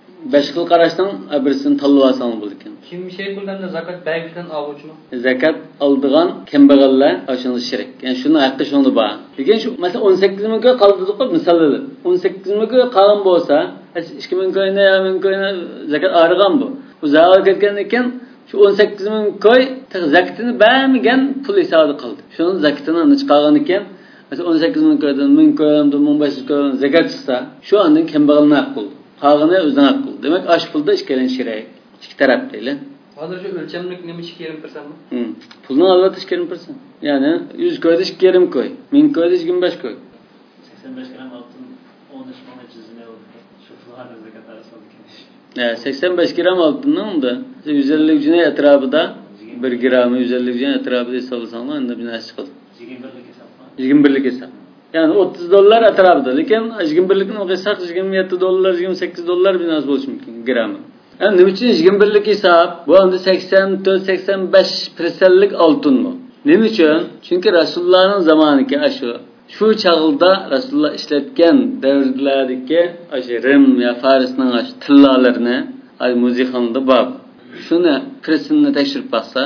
5 xil qarashdan birisini tanlab olsang bo'ldi ekan. Kim şey qilganda zakat baybidan oluvchimi? Zakat oldigan kambag'allar ashuni shirik. Ya'ni shuni haqqi shunda bor. Lekin shu masalan 18 ming ko'y qoldi-ku misolda. 18 ming ko'y qolgan bo'lsa, 2 ming ko'yni, 1 ming ko'yni zakat ayirgan bu. Bu zarar ketgan ekan, shu 18 ming ko'y zakatini bermagan pul hisobida qoldi. Shuni zakatini chiqargan ekan, masalan 18 ming ko'ydan 1000 ko'ydan 1500 ko'ydan zakat chiqsa, shu andan kambag'alni haq qildi. Qolgani o'zining haq qildi. Demak, ash pulda ikkalen shirik. İki taraf deyli. Hozir shu o'lchamlik nima 2,5%mi? Pulni albatta 2,5%. Ya'ni 100 ko'yda 2,5 ko'y, 1000 ko'yda 25 ko'y. 85 gram altın 13 ming 100 euro. Shu pullarni zakat arasida 85 gram altının da 150 cüne etrafında 1 gramı 150 cüne etrafında hesaplasanglar unda binası çıkadi. 21'lik hesap. Yani $30 etrafında. Lekin 21'likni o'qisak $27, $28 binası bo'lishi mumkin gramı. Yani nima uchun 21'lik hesap? Bu endi 84-85% altın mı? Nima uchun? Çünkü Rasulullah'ın zamaniki şu çağda Rasulullah işletken devirlerdeki Rim ya Faris'nin tillalarını muzikanda bab. Şunu presini tekşirip baksa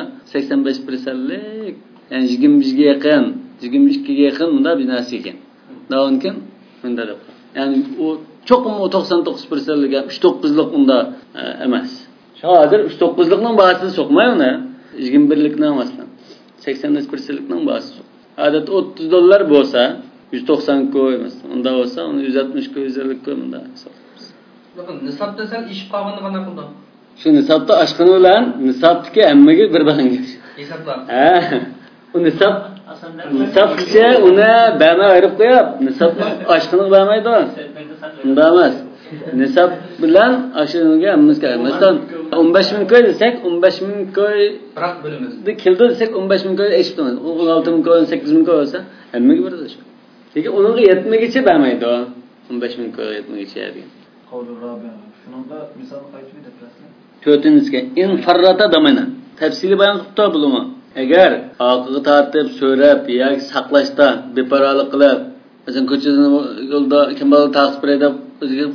85%lik yani 22'ye yakın bunda binası ekan. Daha onkin bunda da. Yani o çok mu 99%lik 39'lik bunda emas. Şu hazır 39'likning bahsini sokmay ona 21'likning emasdan. 85%likning bahsi. Adet $30 bo'lsa 190 koy mesela. Onda olsa onu 160 koy, 150 koy bunda. Bakın nisapta sen iş qavını qana qilding? Şu nisapta aşkını bilan nisapdagi hammaga bir bahan gap. Hisoblab. O nisapcha uni bana ayirib qo'yib, nisapni aşkını bermaydi o. Unda emas. Nisap bilan aşkıga hammamiz kerak. Masalan 15.000 koy desek 15.000 koy biroq bo'lamiz. Kildi desek 15.000 koy eshitamiz. 16.000 koy, 8.000 koy olsa hammaga beradi shu. Lekin uningga yetmagicha bermaydi o. 15.000 koy yetmagicha degan. Shuningda misolni qaytib berasizmi? To'rtinchisiga in farrata damana. Tafsili bayon qilib bo'limi? Agar oqiga tortib, so'rab yoki saqlashda beparvolik qilib, masalan ko'chada yo'lda kim bola taqib beradi, o'ziga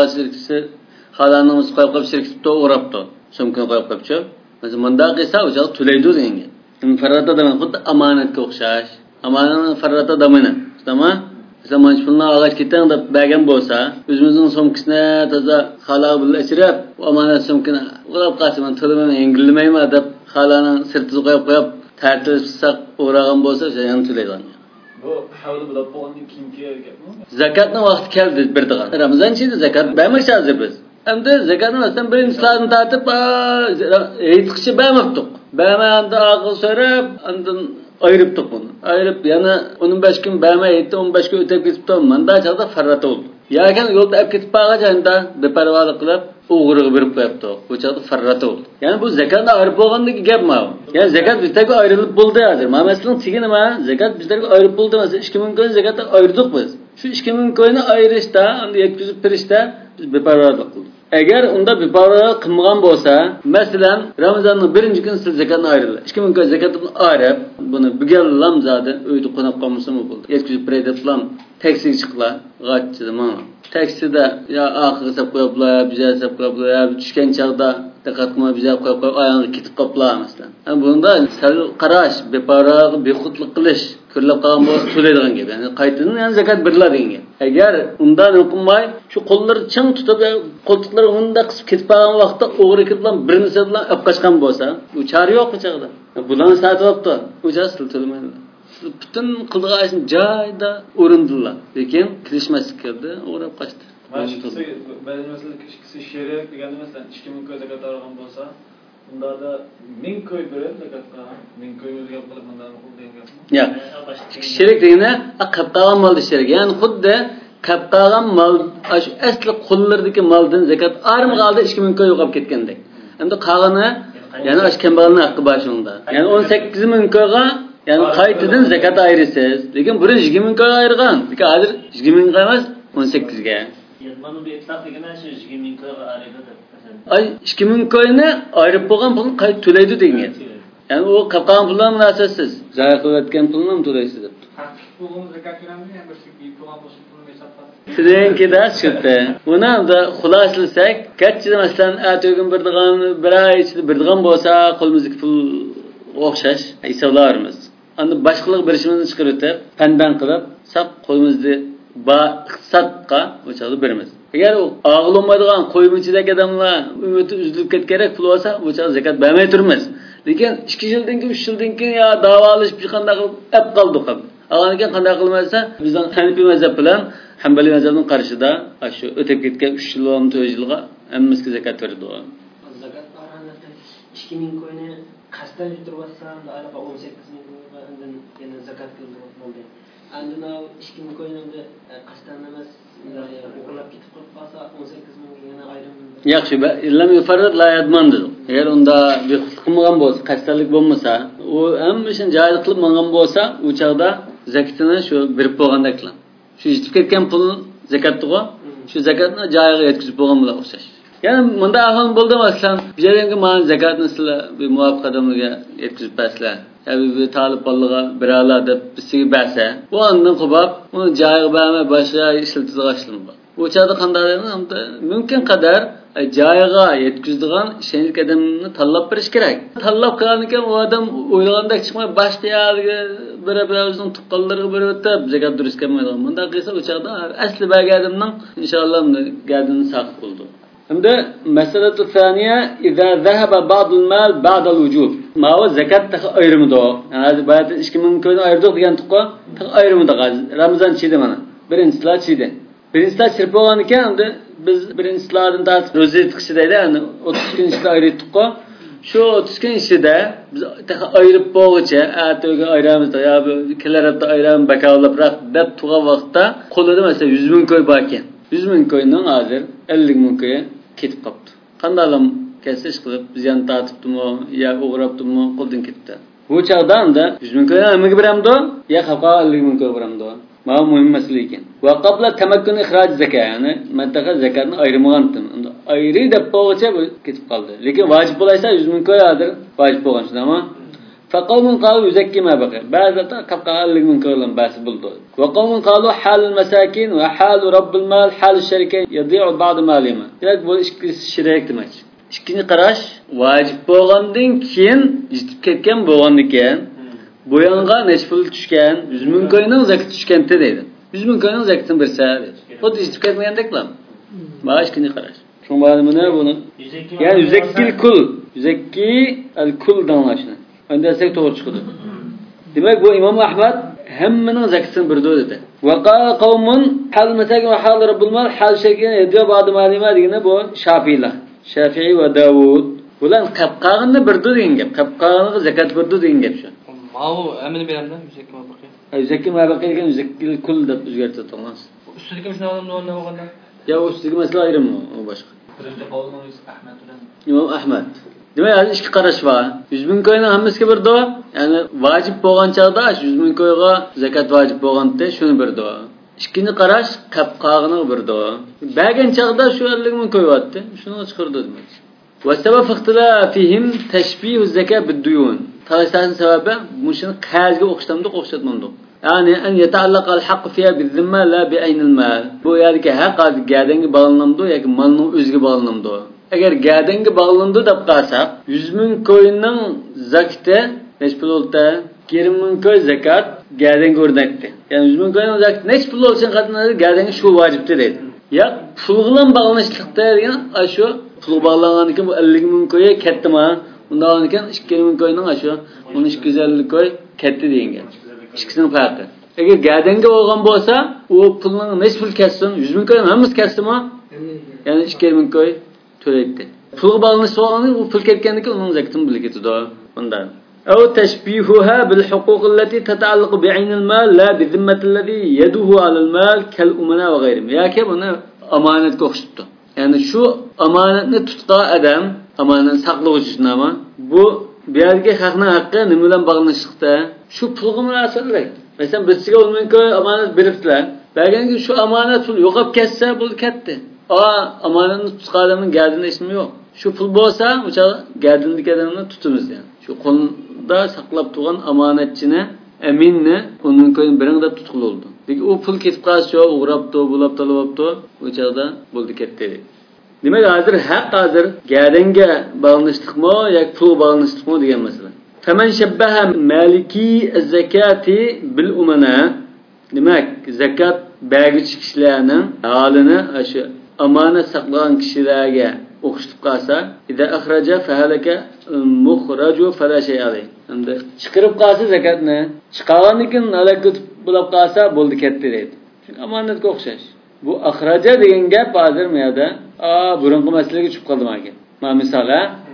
xalaning qo'yib shirkitda o'rabdi. Sumkani qo'yib qo'yibchi. Masalan bunda qilsa o'sha to'laydi degan. In farrata damana xuddi amonatga o'xshash. Amonatni farrata damana. Tamam? Mesela manşpulna ağaç keten de bergen bolsa, özümüzün somkisine taza xalağı bilan içirip, o amanet somkini ulab qasman to'lamayman, engilmayman deb xalani sirtiga qo'yib, tartibsizsak o'ragan bolsa, yana to'laydigan. Bu havli bilib bo'lgandan keyingi gapmi? Zakatni vaqti keldi berdigan. Ramazon ichida zakat bermoqchi hozir biz. Endi zakatni masalan birinchi soatni tartib, aytqichi bermoqdik. Bermaganda aql so'rab, undan ayırıptık bunu. Ayırıp yana 15 gün bermay etti, 15 gün ötep ketipti. Manda çağda farrata oldu. Yaken yolda hep ketip bağacağında beparvalık kılıp uğurluğu verip koyuptu. Bu çağda farrata oldu. Yani bu zekatda ayrıp olgandaki gap mı? Yani zekat bizdeki ayrılıp buldu hazır. Mesela tigin ama zekat bizdeki ayrıp buldu. Mesela 2000 koyun zekatda ayırdık biz. Şu 2000 koyunu ayırışta, yetkizip pirişte biz beparvalık kıldık. Eğer onda beparvalık kılmagan bolsa, mesela Ramazan'ın birinci günü siz zekatını ayrıldı. 2000 koyun zekatını ayırıp, bunu bügellam zaten öydü konak kalması mı buldu? Yetkizip pirişte taksiye çıktılar. Kaççıdı bana. Takside ya akı hesap koyuplar, ya bize hesap koyuplar, ya düşken çağda dikkatime bize koyup ayağını kitip koplar mesela. Yani bunda qarash, beparvolik, bexudlik qilish, ko'rlab qolgan bo'lsa to'laydigan gap. Yani qaytadan yani zakat beriladi degan gap. Agar undan o'qilmay, shu qo'llar ching tutib, qo'ltiqlari unda qisib ketib qolgan vaqtda o'g'ri ketib birinchi bilan olib qochgan bo'lsa, u chora yo'q bu chaqda. Bularni satyapti. O'jasi to'lamaydi. Bütün qildigan joyda o'rindilar. Lekin kirishmaslik kirdi, o'rab qochdi. Başkası, ba'zi mesela kişi şeriat deganda masalan 2000 koy zakat olgan bo'lsa, unda da 1000 koy berib zakatga, 1000 koy o'ziga qilib bundan qil degan gapmi? Yo'q. Sherik deganda qilib qolgan molni sherik. Ya'ni xuddi qilib qolgan mol, shu asli qo'llardagi moldan zakat armi qoldi 2000 koy yo'qolib ketgandek. Endi qolgani yana shu kambag'alning haqqi bor shunda. Ya'ni 18000 koyga yani qaytadan zakat ayırırsınız. Lekin biri 20.000 koy ayırgan. Lekin hozir 20.000 koy emas, 18 ga. Mana bu itlaq deganda shu 20.000 koyga ayiradi. Ay 20.000 koyni ayırıp bo'lgan pulni qayta to'laydi degan. Yani o qolgan pullar munosabatsiz. Zarar qilayotgan pulni ham to'laysiz deb. Haqli pulni zakat beramiz, yana bir shu pulga bo'lsa pulni hisoblab. Sizinkida shunda. Buni da xuloslasak, kaççida masalan atogin birdigan, bir oy ichida birdigan bo'lsa, qo'limizdagi pul o'xshash hisoblarimiz. Anda boshqalar birishimizni chiqarib o'tib, pandan qilib, saq qo'yimizni iqtisodga o'chadi beramiz. Agar u og'ilmaydigan qo'yimichidagi odamlar umidi uzilib ketgan pul olsa, o'chadi zakat bermay turmiz. Lekin 2 yildan keyin 3 yildan keyin ya davolashib qanday qilib ap qoldik. Algan keyin qanday qilmasa, bizning Hanifiy mazhab bilan Hanbaliy mazhabning qarshida shu o'tib ketgan 3 yil va 4 yilga hammasiga zakat berdi. Zakat 2000 koyni qasddan yuturvatsam, anaqa 18000 koydan yana zakat qildirib bo'ldi. Endi 2000 koyni qasddan emas, o'g'irlab ketib qolsa 18000 ga yana ayrim. Yaxshi, illam yufarrid la yadman dedi. Agar unda bir qilmagan bo'lsa, qasdlik bo'lmasa, u hammasini joyida qilib mangan bo'lsa, u chaqda zakatini shu berib qo'ygandek qilam. Shu yetib ketgan pul zakatni shu zakatni joyiga yetkazib bo'lgan bilan o'xshash. Ya'ni bunda ahvol bo'ldi masalan, bir yerga men zakatni sizlar bir muvofiq odamlarga yetkazib bersizlar. Yani bir talib bolaga biralar deb bizga bersa, bu ondan qilib, uni joyiga bermay boshqa ishlatadigan ishlar bor. Bu chaqda qanday mumkin qadar joyiga yetkazadigan ishonchli odamni tanlab berish kerak. Tanlab qilganidan u odam o'ylagandek chiqmay boshqa yerga bir o'zining tuqqanlariga berib o'tib zakat durust kelmaydigan. Bunda qilsa u chaqda asli berganimning inshaalloh gadini saqib bo'ldi. Hamda masalatu thaniya idza zahaba ba'd al-mal ba'd al-wujub. Ma va zakat ayrimido. Yani bayat 2000 ko'ni ayirdik degan tuqqa ayrimido. Ramazon chidi mana. Birinchilar chidi. Birinchilar chirib bo'lgan ekan, endi biz birinchilardan tortib ro'za tutishda deydi, yani 30 kun ichida ayirdik-ku. Shu 30 kun ichida biz ayirib bo'lguncha, ato'ga ayramiz yo kelar hafta ayram bakovlabroq deb turgan vaqtda qo'lida masalan 100 ming ko'y bor ekan. 100 ming ko'yning hozir 50 ming ko'yi ketib qopti. Qandalam kesish qilib biz yana tartibdimi yo o'g'rabdimi qo'ldan ketdi. Bu chaqda unda 100 ming ko'yni nimaga beramdi? Yo xalqqa 50 ming ko'y beramdi. Mana muhim masala ekan. Va qabla tamakkun ikhroj zakat, ya'ni mantaqa zakatni ayirmagandim. Unda ayri deb bo'g'icha ketib qoldi. Lekin vojib bo'laysa 100 ming ko'y hozir vojib bo'lgan shundami? فقوم قالوا يزكي ما بقي بعد كبقى 50 من كلام بس بلدو وقوم قالوا حال المساكين وحال رب المال حال الشركة يضيع بعض مالهم يعني bu shirk demak ikkinchi qarash vojib bo'lgandan keyin yetib ketgan bo'lgandan bu yonga necha pul tushgan 100 ming ko'yning zakati tushgan deydi 100 ming ko'yning zakatini bersa xuddi yetib ketmagandek qilam mana ikkinchi qarash shunga mana buni yani yuzakki al kul danlashni Öndesek doğru çıkıyordu. Demek bu İmam Ahmed hemmenin zekatını birdi dedi. Ve qala kavmun hal mesakin ve hal rabbul mal hal şekline ediyor bazı malima degene bu Şafiiler. Şafii ve Davud. Ulan qapqağını birdi degan gap. Qapqağını zekat birdi degan gap shu. Mavu emini beramda yuzakki mabaqi. Yuzakki mabaqi degan yuzakki kul deb o'zgartirib to'g'mas. Ustidagi shuni odamni bo'lganda. Ya ustidagi masala ayrimi u boshqa. Birinchi qavlimiz Ahmad bilan İmam Ahmed. Demek yani iki qarash var. 100 ming ko'yning hammasiga birdi. Yani vojib bo'lgan chaqda 100 ming ko'yga zakat vojib bo'lganda shuni birdi. Ikkinchi qarash qapqog'ini birdi. Bergan chaqda shu 50 ming ko'yapti. Shuni chiqirdi demak. Va sabab ixtilafihim tashbihu zakat bid-duyun. Tavsiyaning sababi mushuni qarzga o'xshatmamdi. Yani en yetallaq al-haqq fiha biz-zimma la bi'aynil mal. Bu yerga haq gadanga bog'lanamdi yoki malning o'ziga bog'lanamdi. Eğer gadanga bağlandı deb qalsak 100 ming ko'yning zakati necha pul bo'ldi? 20 ming ko'y zakat gadanga o'rnatdi. Yani 100 ming ko'yning zakati necha pul bo'lsa qatnadi gadanga shu vojibdir dedi. Ya pul bilan bog'lanishlikda degan shu pul bog'langandan keyin bu 50 ming ko'y ketdimi? Undan keyin 20 ming ko'yning shu 1250 ko'y ketdi degan. İkisining farqi. Eğer gadanga bo'lgan bo'lsa, u pulning necha pul ketsin? 100 ming ko'yning hammasi ketdimi? Yani 20 ming ko'y töletti. Pul bağlanışı olanı o pul ketkenlik onun zakatını bile getdi bundan. Ev teşbihuha bil hukuk allati tata'allaqu bi'aynil mal la bi zimmatillazi yaduhu alal mal kal umana ve gayrim. Yaki buni amanatga o'xshatdi. Yani şu amanatni tutgan adam, amanatni saqlovchi uchun ama bu berga haqning haqqi nima bilan bog'lanishlikda? Shu pulga munosabatlik. Masalan, bizga olmayko amanat beribdilar. Berganki şu amanat pul yo'qolib ketsa, bu ketdi. Amanatni tutgan adamning gadini ismi yo'q. Shu pul bo'lsa, o'sha gadindagi adamni tutamiz yani. Shu qo'lda saqlab turgan amanatchini, aminni uning ko'yin biringda tutqil oldu. Lekin u pul ketib qolsa, o'g'rabdi, bulab talabdi, o'chada bo'ldi ketdi. Demak, hozir gadanga bog'lanishlikmi yoki pul bog'lanishlikmi degan masala. Faman shabbaha maliki az-zakati bil umana. Demak, zakat bergich kishilarning holini shu amanat saqlagan kishilarga o'xshatib qolsa, idza akhraja fahalaka mukhraju fala shay alayh. Endi chiqarib qolsa zakatni, chiqargandan keyin halakat bo'lib qolsa bo'ldi ketdi deydi. Chunki amanatga o'xshash. Bu akhraja degan gap hozir bu yerda burungi masalaga tushib qoldi menga. Mana misola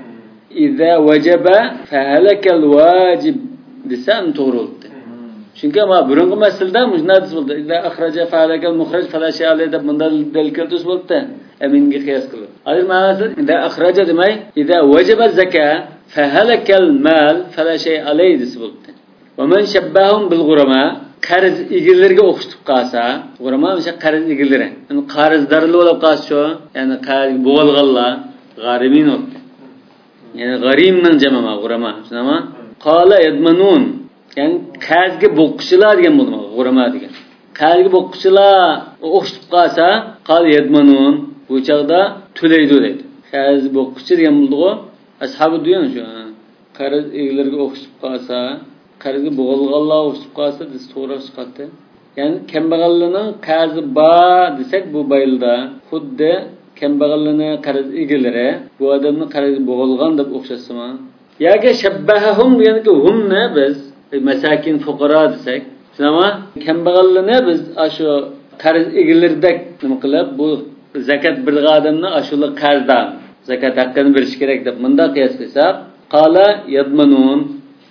İza vacaba fehalekel vacib desen doğru oldu. Çünkü ama burungi masalda mujnadis bo'ldi. İza akhraja fehalekel muhraj fala shay alayhi deb bunda dalil bo'ldi. Eminga qiyos qilib. Hozir ma'nosi İza akhraja demay, İza vajaba zaka fehalekel mal fala shay alayhi deb bo'ldi. Ve men shabbahum bil ghurama qarz egillerge o'xshatib qolsa, ghurama o'sha qarz egillari. Yani qarzdorlar bo'lib qolsa, yani qarz bo'g'ilganlar g'arimin bo'ldi. Yani g'arimning jamama ghurama, tushunami? Qala yadmanun. Yani qarzga boqqichilar degan bo'ldi, ghurama degan. Qarzga boqqichilar o'xshatib qolsa, qala yadmanun. Bu chaqda to'laydi deydi. Qarz boqqichi degan bo'ldi-ku. Ashabi degan shu. Qarz egillerge o'xshatib qolsa, qarzga bo'g'ilganlar o'xshatib qolsa, biz to'g'ri chiqadi. Yani kambag'allarning qarzi bor desak, bu bayilda xuddi kambag'allarning qarz egilari bu odamni qarzi bo'g'ilgan deb o'xshasimi? Yoki shabbahum deganda humni biz masakin fuqaro desak, tushunami? Kambag'allarni biz shu qarz egilaridek nima qilib, bu zakat bergan odamni ashula qarzdan zakat haqqini berish kerak deb bunda qiyos qilsak, qala yadmanun.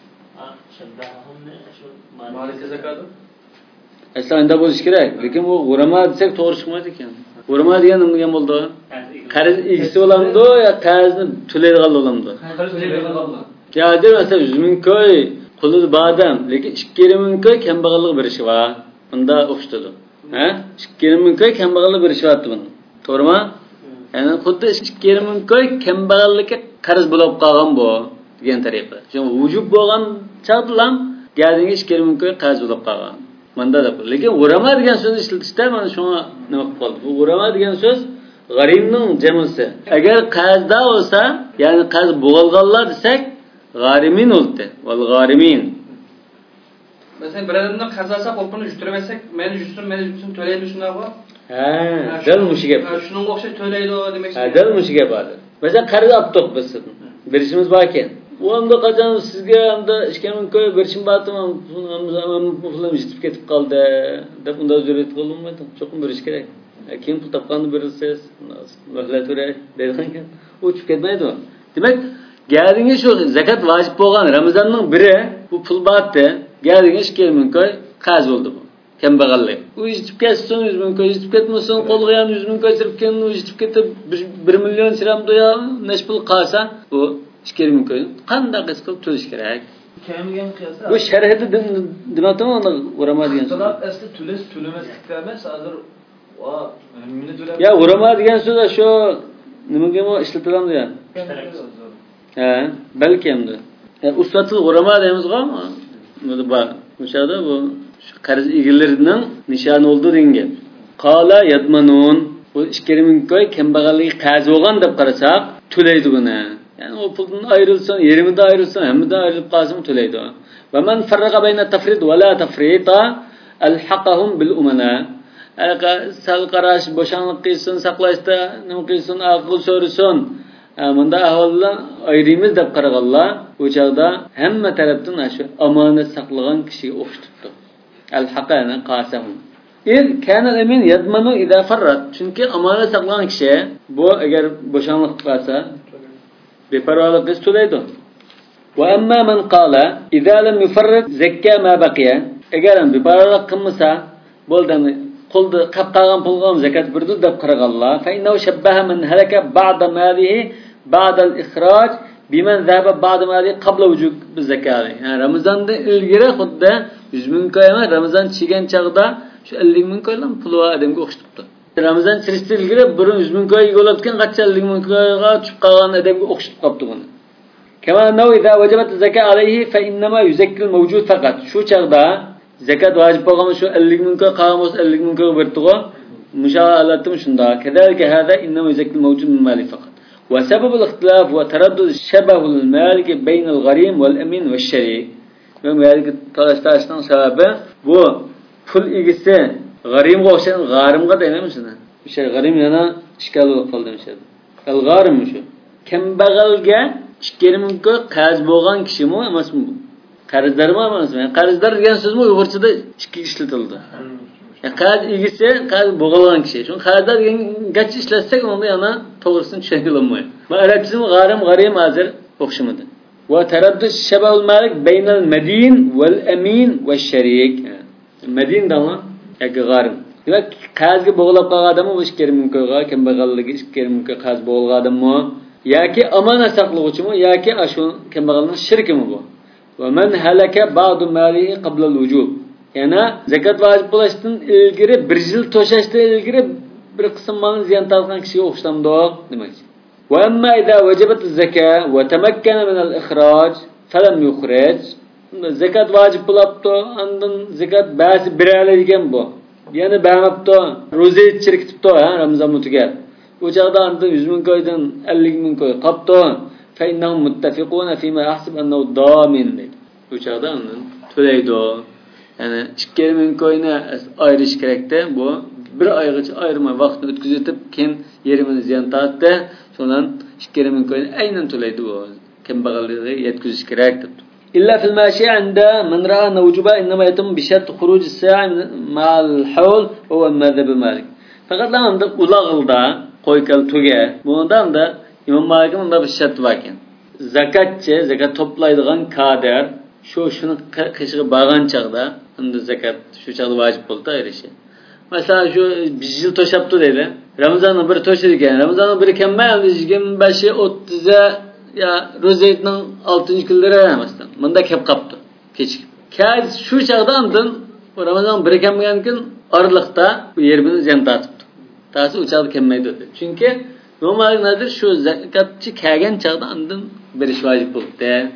Malika zakatı? Aslında bo'lish kerak, lekin bu g'urama desak to'g'ri chiqmaydi ekan. G'urama degan nima bo'ldi? Qarz egisi bo'lamdi yo qarzni to'laydigan bo'lamdi? Qarz to'laydiganlar. Ya der mesela 100 ming koy qulud badam, lekin 2 ming koy kambag'allik berishi va bunda o'xshatadi. Ha? 2 ming koy kambag'allik berishi va bunda. To'g'rimi? Yani xuddi 2 ming koy kambag'allikka qarz bo'lib qolgan bu degan tariqa. Chunki vujub bo'lgan chaqlam Geldiğinge 2 ming koy qarz bo'lib qolgan. Manda da. Lekin g'urama degan so'zni ishlatishda mana shunga nima qilib qoldi. Bu g'urama degan so'z g'arimning jamisi. Agar qarzda bo'lsa, ya'ni qarz bo'g'ilganlar desak, g'arimin bo'ldi. Val g'arimin. Mesela bir adamdan qarz alsak, o'qini jushtirmasak, meni jushtirsin to'laydi shunday bu. Ha, dal mushiga. Shunga o'xshab to'laydi demak. Ha, dal mushiga bor. Mesela qarz olib biz berishimiz bor ekan. Bu anda qachon sizga anda 2 ming koy berishim bormi? Pulim yetib ketib qoldi deb unda o'zgarib qolmaydi. Cho'qim berish kerak. Keyin pul topganni berilsangiz, mahlat beray deydigan. O'chib ketmaydi. Demak, geldinge shu zakat vojib bo'lgan Ramazonning biri bu pul bordi. Geldinge 2 ming koy qarz bo'ldi bu. Kambag'allik. U yetib ketsin 100 ming koy, yetib ketmasin, qo'lga ham 100 ming koy sirib ketgan, u yetib ketib 1 million siramdi yo, nesh pul qolsa, bu 2 ming koy qanday qilib to'lash kerak? Kamigan qiyosda. Bu sharhida demakmi unda urama degan so'z. Talab asli to'lamaslikda emas, hozir nimani to'lab. Ya urama degan so'z shu nimaga mo ishlatiladi ya? Ha, balki hamda. Ustatul urama deymiz-ku. Bu bor. O'shada bu qarz egilarining nishoni oldi degan. Qala yadmanun. Bu 2 ming koy kambag'allik qarz bo'lgan deb qarasak, to'laydi buni. Yani o puldan ayrılsan, yerimde ayrılsan, hem de ayrılıp kalsın töleydi. Ve men ferraka beyne tafrid ve la tafrita elhaqahum bil umana. Sal qarash, boşanlık qilsin, saqlashda, nima qilsin, aql so'risin. Bunda ahvoldan ayrimiz deb qaraganlar, o chaqda hamma tarafdan shu omonat saqlagan kishiga o'xshatibdi. Elhaqana qasahum. Kana emin yadmanu idza farrat. Chunki omonat saqlagan kishi bu agar boşanlık qilsa beparvolik qilib to'laydi. Va amma man qala idza lam yufarrid zakka ma baqiya. Agar ham beparvolik qilmasa, bo'ldimi? Qoldi qolib qolgan pulga ham zakat berdi deb qaraganlar. Fa innahu shabbaha man halaka ba'da malihi ba'da al-ikhraj biman zahaba ba'da malihi qabla wujub zakati. Yani Ramazonda ilgari xuddi 100 ming koy emas, Ramazon chigan chaqda shu 50 ming koydan pul odamga o'xshatibdi. Ramazon chirishdan ilgari 100 ming koy yo'latgan qancha 50 ming koyga tushib qolgan odamga o'xshatib qolibdi buni. Kama naw idza wajabat zakat alayhi fa innama yuzakkil mawjud faqat. Shu chaqda zakat vojib bo'lgan shu 50 ming koy qolgan bo'lsa 50 ming koy berdi-ku. Mushaalatim shunda. Kadalika hada innama yuzakkil mawjud min mali faqat. Wa sabab al-ikhtilaf wa taraddud shabahu al-malik bayna al-gharim wal-amin wash-sharik. Bu malik talashning sababi bu pul egisi g'arimga o'xshagan g'arimga deymizmi? O'sha g'arim yana ishkal bo'lib qoldi o'sha. Al-g'arim shu. Kambag'alga 2 ming koy qarz bo'lgan kishimi emasmi bu? Qarzdormi emasmi? Qarzdor degan so'zmi Uyg'urchada ikki ishlatildi. Qarz egisi qarz bo'g'ilgan kishi. Shu qarzdor degan gach ishlatsak unda yana to'g'risini tushuna olmaydi. Va arabchada g'arim hozir o'xshamadi. Va taraddud shabahul malik baynal madin val amin va sharik. Madin dama yoki g'arim. Demak, qazga bog'lab qolgan odam bu 2 mumkinga, kambag'alligi 2 mumkin qaz bo'lgan odammi yoki amana saqlovchimi yoki ashu kambag'alning shirkimi bu. Va man halaka ba'du malihi qabla al-wujub. Yana zakat vojib bo'lishdan ilgari 1 yil to'shashdan ilgari bir qism malni ziyon tortgan kishiga o'xshamdi demak. Va amma idza wajabat az-zakat va tamakkana min al-ikhraj falam yukhraj. Zakat vojib bo'libdi, undan zakat ba'zi biraladigan bu. Yana ba'mabdi, ro'za chirkitibdi, Ramazon mutiga. Bu chaqda undan 100 ming ko'ydan 50 ming ko'y qopdi. Fa innahum muttafiquna fima ahsib annahu damin. Bu chaqda undan to'laydi. Yani 2 ming ko'yni ayirish kerakda, bu bir oygacha ayirmay vaqtni o'tkazib, keyin yerimini ziyon tortdi. So'ndan 2 ming ko'yni aynan to'laydi bu. Kambag'allikka yetkazish kerak deb. إلا في الماشي عند من رأى أن وجوبها إنما يتم بشرط خروج الساعة مع الحول هو المذهب المالك. فقط لا عند أولغلدا قويكال توجه. bundan da İmam Malik'in da bir şart var ki. Zakat toplaydigan kader şunu kışığı bağlan çağda indi zakat şu çağda vacip oldu ayrışı. Mesela şu bir yıl toşaptı dedi. Ramazan'ın bir toşadıkken Ramazan'ın bir kemmel 25'e 30'a ya rozetinin 6. günlere veremezsin. Bunda kep kaptı. Keçik. Kez şu çağda andın Ramazan bir kemmel gün aralıkta bu yerini ziyan tartıptı. Tası o çağda kemmeydi. Çünkü normalde nedir? Şu zakatçı kâgen çağda andın bir iş vacip oldu.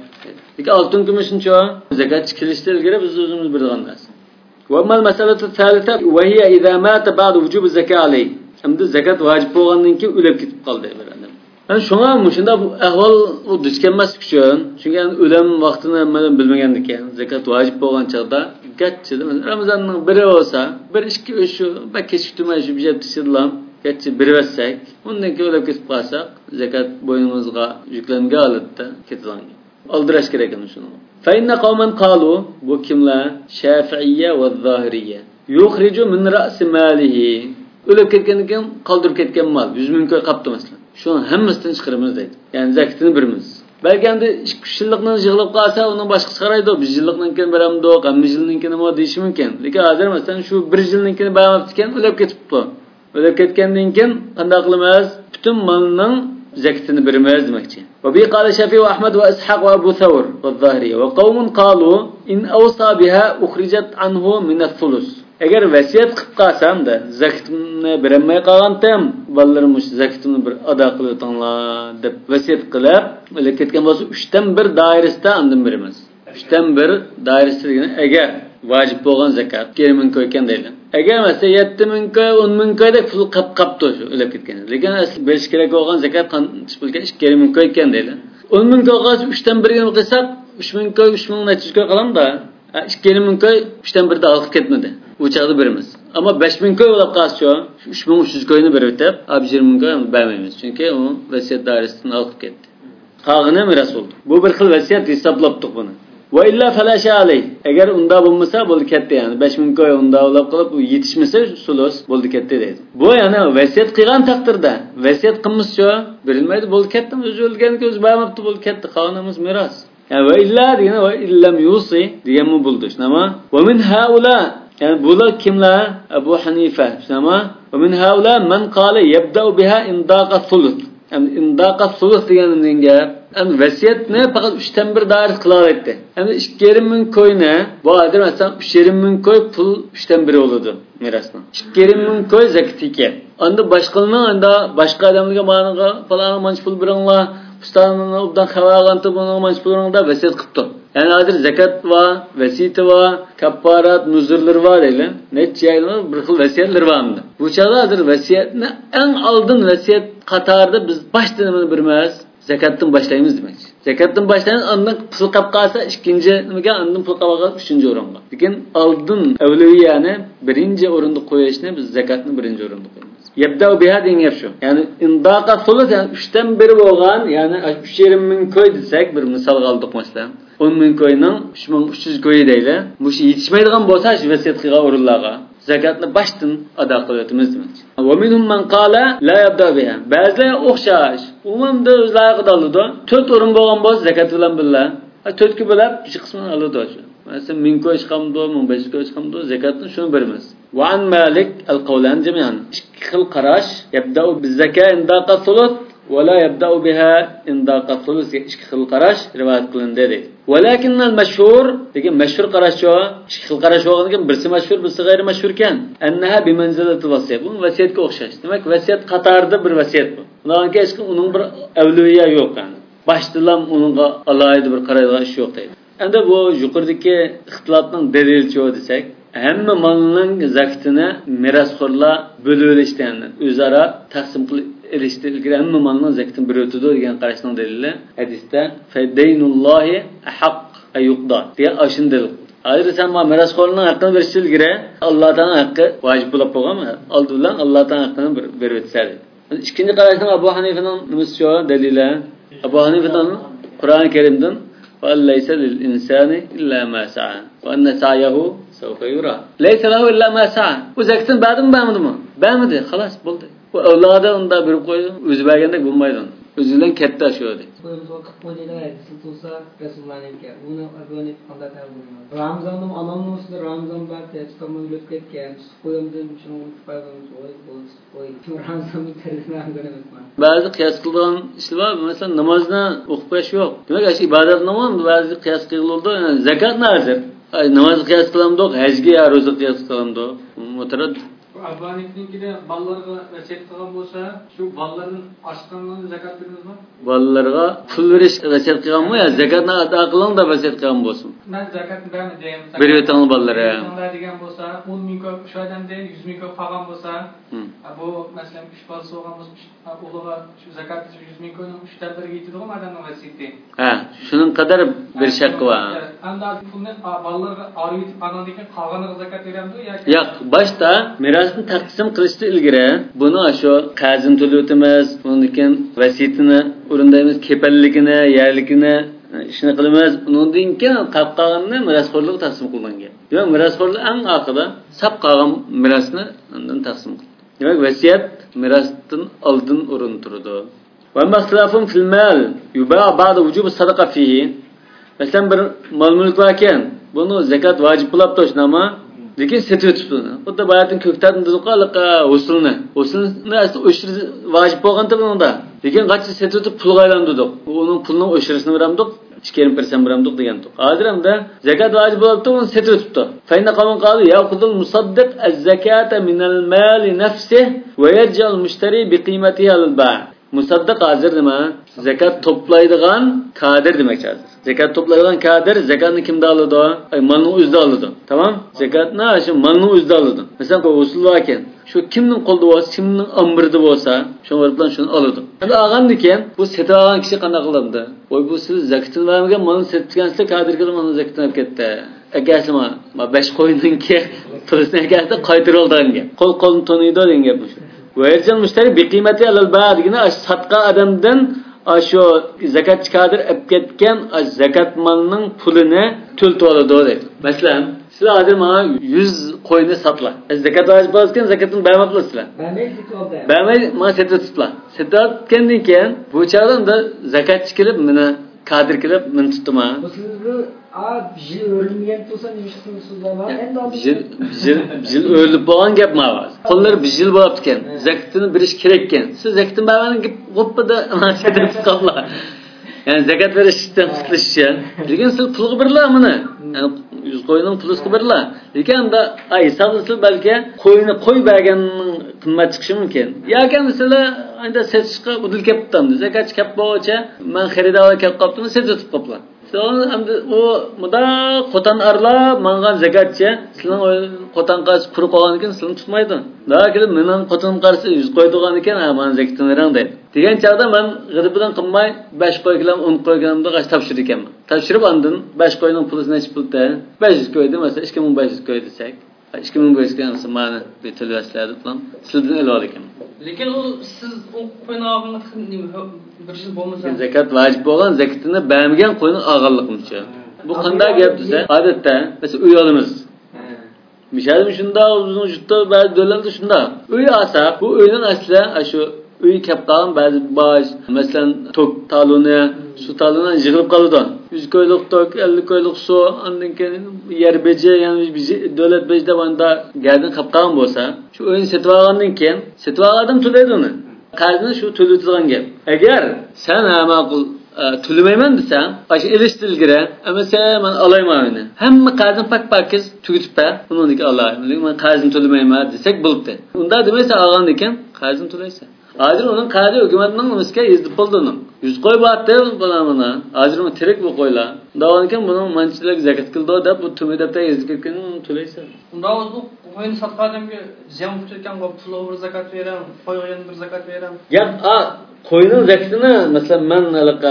Peki altın gümüşün çoğu zakatçı kilişleri göre biz özümüz bir anlarsın. وَاَمَّا الْمَسَلَةُ الثَّالِثَةُ وَهِيَ اِذَا مَاتَ بَعْدُ وُجُوبُ الزَّكَاءِ عَلَيْهِ. Hem de zakat vacip olanın ki ölüp gitip kaldı efendim. Yani şuna mı? Şimdi bu ahval o düşkenmez küçüğün. Çünkü yani ölüm vaktini hemen bilmeyendik yani. Zakat vacip olan çağda geçti. Ramazan'ın biri olsa, bir iki üçü, belki kütüme şu bir şey düşürülen, geçti bir versek, ondan ki ölüp gitip kalsak, zakat boynumuzga yüklenge alıp da ketilen. Aldıraş gereken şunu. فَاِنَّ قَوْمًا قَالُوا bu kimler? Şafi'iyye ve zahiriye. يُخْرِجُ مِنْ رَأْسِ مَالِهِ. Ölüp ketkenken kaldırıp ketken mal. 100 bin köy kaptı mesela. Şunun hemmesinden çıkarımız deydi. Yani zakatını birimiz. Belki de 2 yıllıkla yığılıp kalsa onun başka çıkaraydı o. 1 yıllıkla veremdi o. 50 yıllıkla o deyişi mümkün. Lakin hazır mesela şu 1 yıllıkla veremezken ölüp ketip bu. Ölüp ketkenden keyin qanday qilamiz? Bütün malının zakatını birimiz demekçi. Ve bi qala Şafii ve Ahmed ve İshaq ve Ebu Thawr ve Zahiriye ve qavmun qalu in awsa biha ukhrijat anhu min ath-thuluth. Eğer vasiyet qilib qalsam da zakatni bermay qolgandim, ballarimiz zakatini bir ado qilatinglar deb vasiyet qilib, o'lib ketgan bo'lsa 3dan 1 doirasida andim beramiz. 3dan 1 doirasida agar vacip bo'lgan zakat 2 ming ko'ygan deydi. Agar mesela 7 ming ko'y, 10 ming ko'ydek pul qapqapdi o'sha o'lib ketgan. Lekin asli berish kerak bo'lgan zakat qancha pulga 2 ming ko'ygan deydi. 10 ming ko'yga 3dan 1 ga qilsak 3 ming ko'y 3 ming necha ko'y qalam da 2 ming ko'y 3dan 1 da olib ketmadi. Bu çağda birimiz. Ama 5 bin koy olab qalsa, 3300 koyunu berib etib, 20 bin koy vermeymiz. Çünkü o vasiyet dairesinden alıp ketdi. Qağına miras oldu. Bu bir xil vasiyet hesablaptık bunu. Ve illa falasha aley. Eğer unda bulmasa bo'ldi ketdi yani. 5 bin koy unda olab qolib, u yetishmasa sulus bo'ldi ketdi deydi. Bu yani vasiyet qilgan taqdirda, vasiyet qilmasa berilmaydi, bo'ldi ketdi. O'zi o'lganki o'zi bermabdi, bo'ldi ketdi. Qağınımız miras. Yani ve illa degani ve illam yusi degan mu bo'ldi. Shunama? Ve min haula yani bular kimler? Ebu Hanife. Ama ve min haula men qala yebda'u biha indaqa thuluth. Yani indaqa thuluth deganning gap. Yani vasiyetni faqat 3dan 1 dair qilar etdi. Yani 2 ming koyni bu odam mesela 3 ming koy pul 3dan 1 oladi mirasni. 2 ming koy zakatga. Anda boshqalarning anda boshqa odamlarga ma'noga falan manch pul beringlar. Ustanın obdan xabarlantı bunun manch pullarida vasiyet qilibdi. Yani hazır zakat var, vasiyeti var, kaparat, nuzurlar var deyli. Neçe yaylar bir xil vasiyetler var mı? Bu çağda hazır vasiyetni en aldın vasiyet qatarda biz baştan nimani bilmaymiz. Zakatdan başlaymiz demek. Zakatdan başlaymiz, ondan pul qap qalsa ikinci nimaga, ondan pul qabaga 3-chi o'ringa. Lekin aldın avliyani birinci o'rinda qo'yishni biz zakatni birinci o'rinda qo'yamiz. Yebda'u biha degan şu. Yani indaqa thuluth yani 3dan 1 bo'lgan, yani 3,5 ming koy desek bir misol oldik mesela. 10 ming koyning 3300 koyi deyli. Bu yetishmaydigan bo'lsa, vasiyat qilgan o'rinlarga zakatni boshdan ado qilyapmiz demoqchi. Va minhum man qala la yabda biha. Ba'zilar o'xshash. Umumda o'zlariga oladi. 4 o'rin bo'lgan bo'lsa zakat bilan billa. 4 bo'lib bir qismini oladi shu. Masalan 1000 ko'ch qamdo, 1500 ko'ch qamdo zakatni shuni beramiz. Va an Malik al-qawlan jami'an. Ikki xil qarash, yabda'u biz-zakat indaqa sulut va la yabda'u biha indaqa sulut. Ikki xil qarash rivoyat qilindi dedi. Walakin al-mashhur, lekin mashhur qarash shu, ikki xil qarash bo'lganidan birisi mashhur, birisi g'ayri mashhur ekan. Annaha bi manzilati vasiyat. Bu vasiyatga o'xshash. Demak, vasiyat qatorida bir vasiyat bu. Ularga hech kim uning bir avliya yo'q yani. Başdalam onunğa alayda bir qaraydigan ish yo'q deydi. Endi bu yuqoridagi ixtilofning dalilchi desak, hamma molning zakatini merosxo'rlar bo'lib olishdan o'zaro taqsim qilib erishtirilgan hamma molning zakatini bir o'tadi degan qarashning dalili hadisda fadaynullohi ahq ayuqda deya ashindil. Hozir sen bu merosxo'rning haqqini berishilgire Alloh taolaning haqqi vojib bo'lib qolganmi? Oldi bilan Alloh taolaning haqqini berib o'tadi. İkinci qarashning Abu Hanifa'ning nimasi shu dalili? Abu Hanifa'dan Kur'an-ı Kerim'den وَاَلَّيْسَ لِلْاِنْسَانِ إِلَّا مَا سَعَى وَاَنَّ سَعْيَهُ سَوْفَ يُرَى لَيْسَ لَهُ إِلَّا مَا سَعَى. Bu zekatın beğendi mi? Beğenmedi. Halas buldu. Bu evladı onda bir koydu. Özü beğendik bulmaydı onu. Özüden ketti aşıyor dedi. Ramazan'ım anamın üstünde Ramazan var diye tutamı ölüp ketken. Koyumdum şunu unutmayalım. Ramazan'ın terzine anlayamazman. Bazı kıyas kıldığın işi var. Mesela namazına okupaş yok. Demek ki ibadet namaz bazı kıyas kılıldı. Yani zekat ne hazır? Namaz kıyas kılamdı. Hecgi ya roza kıyas kılamdı. Muhterem. Abu Hanifa'ninkide ballarga vasiyat qilgan bo'lsa, shu ballarning ochgandan zakat beramiz mi? Ballarga pul berish vasiyat qilganmi yo zakatni ado qiling deb vasiyat qilgan bo'lsin? Men zakatni bermayman deyman. Berayotgan ballarga. degan bo'lsa, 10 ming ko'p shu odamda 100 ming ko'p qolgan bo'lsa, bu masalan 3 bal so'g'an bo'lsa, ularga shu zakat 100 ming ko'ni 3 dan biriga yetadi-ku odamning vasiyati. Ha, shuning qadar berish haqqi bor. Endi pulni ballarga oriyib anandan qolganiga zakat beramdi yoki? Yo'q, boshda merosni taqsim qilishdan ilgari buni shu qazin to'layotimiz, bundan vasiyatini o'rindaymiz, kepalligini, yerligini ishni qilamiz. Undan keyin qolganini merosxo'rlik taqsim qilingan. Demak, merosxo'rlik eng oxirida sap qolgan merosni undan taqsim qildi. Demak, vasiyat merosdan oldin o'rin turadi. Va maslafun fil mal yuba ba'da vujub sadaqa fihi. Masalan bir mol-mulk bor ekan, buni zakat vojib qilib to'shnama lekin setib o'tibdi. Xuddi bayatning ko'ktatni duqaliqa usulni. Usulni asli o'shirish vojib bo'lganda bunda. Lekin qancha setib o'tib pulga aylandirdik. Uning pulning o'shirisini beramdik, 2% beramdik degandik. Hozir hamda zakat vojib bo'libdi, uni setib o'tibdi. Fayna qonun qali yaqudul musaddiq az-zakata min al-mal nafsihi va yarji al-mushtari bi qiymatihi al-ba'. Musaddiq hozir nima? Zakat toplaydigan kadir demek hozir. Zakat toplaydigan kadir zakatni kimda oladi? Malning o'zida oladi. Tamam? Zakatni shu malning o'zida oladi. Masalan, usul bor ekan. Shu kimning qo'lida bo'lsa, kimning amrida bo'lsa, shu bilan shuni oladi. Endi olgandan keyin bu setib olgan kishi qanday qiladi? Voy bu siz zakatni bermagan, malni setgansiz, kadirga malni zakatni olib ketdi. Agasima, 5 qo'yindan keyin turistni agasida qaytarib olgan gap. Qo'l-qo'lni toniydi degan gap shu. Ve müşteri bir kıymeti alal digine satqa adamdan şu zakat çıkardır epketken zakat malının pulunu tültü oladı dedi. Mesela siz hazır bana 100 koyunu satla. Zakat vacip olurken zakatını vermekle silah. Vermeyi bana setü tutla. Setü kendin keyin bu çağdan da zakat çıkarıp bana kadir kılıp beni tuttum ha. Jil ölmeyen olsa demişsiniz sizler. Jil ölüp boğan gap ma var. Qo'llar bijil bo'lib ekan. Zakatini berish kerak ekan. Siz zakatni bermagani qo'ppada maqsadib qollar. Ya'ni zakat berishdan qutulishcha. Lekin siz pulga berlar buni. Yani 100 qo'yning puliga berlar. Lekin unda hisobsiz balki qo'y berganning qimmat chiqishi mumkin. Yoki sizlar anda setishga udil kelibdi. Zakat kelib bo'lsa, men xaridor kelib qolibdim, setib qoliblar. Endi o muda qo'tan arla mangan zakatchi sizning qo'tan qarshi quruq qolgan ekan sizni tutmaydi. Lekin mening qo'tan qarshi 100 qo'ydigan ekan, men zakatni berang deydi. Degan chog'da men g'idibidan qilmay 5 qo'y bilan 10 qo'y bilan qash topshirib ekanman. Topshirib andin 5 qo'yning pulini nech pulda? 500 qo'ydi, masalan 2500 qo'y desak, 2500 qo'ysa meni betilvasladi bilan sizdan elol ekan. Lekin u siz o qo'yni olganlikni bir yil bo'lmasa zakat vojib bo'lgan zakatini bermagan qo'yni olganligimcha. Bu qanday gap desa, odatda mesela uy olamiz. Mishalim shunda uzun jutda ba'zi davlatlarda shunda. Uy olsa, bu uyning asli shu uy kelib qolgan ba'zi bosh, masalan, tok taloni, su taloni yig'ilib qoladi. 100 ko'yliq tok, 50 ko'yliq su, undan keyin yer beji, ya'ni davlat bejda banda gardan qilib qolgan bo'lsa, shu uyni setib olgandan keyin setib olgan to'laydi uni. Qarzni shu to'laydigan gap. Agar sen ma'qul to'lamayman desam, ash ilishtirgira, ama sen men alayman uni. Hamma qarzni pak-pakiz tugitib, uniki alayman. Men qarzni to'lamayman desak bo'libdi. Unda demasa olgandan keyin qarzni to'laysan. Hozir uning qarzi hukumatning nimasiga yezib bo'ldi uni. 100 qo'y bordi mana. Hozir uni tirik bu qo'ylar. Undan keyin buni manchilik zakat qildi deb bu tumidabda yezib ketganini to'laysan. Unda o'zi qo'yni sotqandimga ziyon bo'lgan pul bir zakat beraman, qo'yga bir zakat beraman. Gap qo'yning zakatini masalan men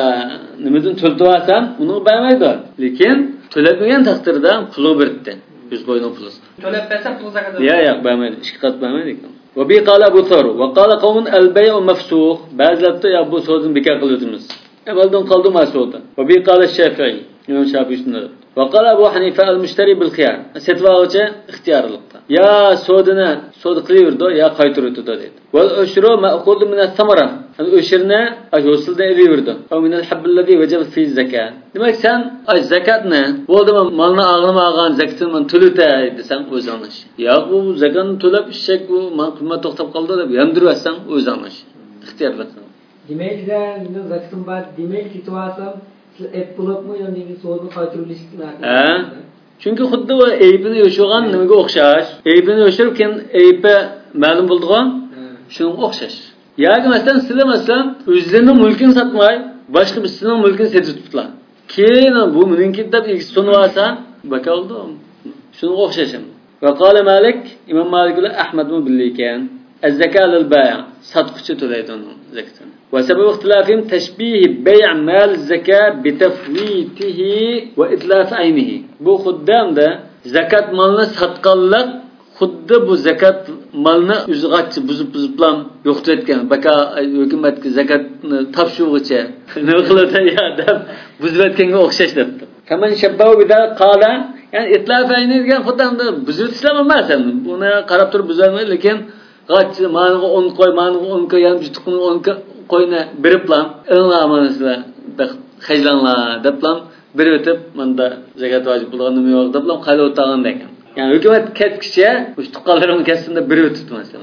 nimadan to'lib olsam, uni bermaydi. Lekin to'lamagan taqdirda puli berdi. 100 qo'yning puli. To'lab bersa pul zakat. Yo'q, bermaydi. 2 qat bermaydi. وبي قال أبو ثور وقال قوم البيع مفسوخ بعض يا أبو سعود بكا قلتمس أبلدون قلدوا ما سعود وبي قال الشافعي إمام الشافعي شنو وقال أبو حنيفة المشتري بالخيار ستواجه اختيار لقطة يا سعودنا سعود قليوردو يا قايتردو ديت والأشر مأخوذ من الثمرة الأشرنا أجوصل ده قليوردو أو من الحب الذي وجب فيه الزكاة demek sen zakatni bo'ldi malni ag'ramagan zakatni men to'latay desang o'zingnish. Yo'q bu zakatni to'lab ishak bu men qimmat to'xtab qoldi deb yandirvasan o'zingnish. Ixtiyorlasan. Demakda men zakatim bor demak situatsiyam ep bo'libmi yoki so'zni qaytirish kerak. Chunki xuddi o aybini yo'shagan nimaga o'xshash. Aybini yo'shirib keyin aybi ma'lum bo'ldigan shunga o'xshash. Yoki masalan sizlar masalan o'zlarining mulkini sotmay boshqa birisning mulkini setib tutlar. Keyin bu meniki deb sunib olsa, baka oldi. Shunga o'xshashim. Va qala Malik, Imom Malik bilan Ahmad ibn Billikan, az-zakat lil-bay', sotquchi to'laydi uni zakatini. Va sabab ixtilafim tashbih bay' mal az-zakat bi tafwitihi va itlaf aynihi. Bu xuddamda zakat malni sotganlik xuddi bu zakat malni uzg'atchi buzib-buziblam yo'qotayotgan baka hukumatga zakatni topshiruvchi nima qiladi ya deb buzayotganga o'xshash debdi. Kaman shabbahu bida qala ya'ni itlaf ayni degan xuddamda buzilishlar emas. Buni qarab turib buzolmaydi, lekin g'atchi maniga 10 qo'y, maniga 10 qo'y, ham jutuqni 10 qo'yni beriblam, ilg'amanizlar hajlanlar deblam berib o'tib, menda zakat vojib bo'lganimi yo'q deblam qalib o'tgan ekan. Yani hükümet ketkiçe uçtuqalarını kesinde biri ötüttü mesela.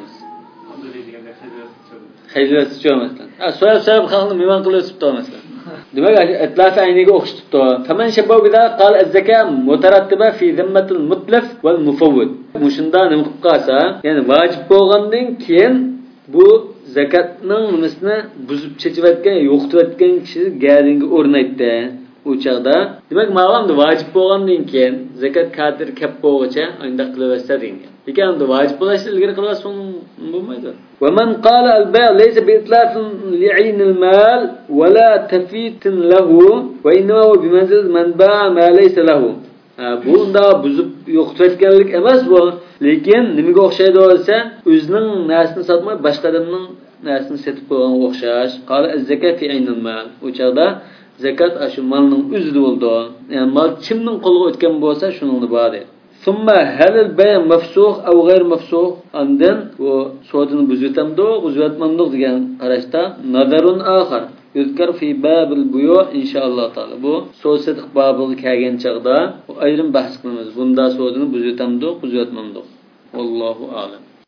Heyziresi çoğu mesela. Soyab kalını miman kılıyor tuttu mesela. Demek etlaf ayniga o'xshatibdi. Faman shabahu bida qal az-zaka mutarattiba fi zimmatil mutlaf wal mufawwid. Mushunda nima qilib qolsa, ya'ni vojib bo'lgandan keyin bu zakatning nimasini buzib chechivatgan, yo'qotayotgan kishi garinga o'rnaydi. U chaqda demak ma'lumda vojib bo'lgandan keyin zakat kadr kap bo'g'icha unda qilaversa degan. Lekin unda vojib bo'lsa ilgari qilaversa bo'lmaydi. Va man qala al-bay' laysa bi itlaf li'ayn al-mal wa la tafit lahu wa innahu bi manzil man ba'a ma laysa lahu. Bu unda buzib yo'qotayotganlik emas bu. Lekin nimaga o'xshaydi bo'lsa, o'zining narsini sotmay boshqa odamning narsini sotib qo'yganga o'xshash. Qala az-zakat fi ayn al-mal. U chaqda zakat shu malning o'zida bo'ldi. Yani mal kimning qo'liga o'tgan bo'lsa, shuningni bor edi. Summa halal bay' mafsuh aw ghayr mafsuh andan bu sodini buzatmamdi degan qarashda nazarun oxir yuzkar fi babil buyu inshaalloh taala. Bu so'z sadiq babiga kelgan chaqda ayrim bahs qilamiz. Bunda sodini buzatmamdi. Vallohu a'lam.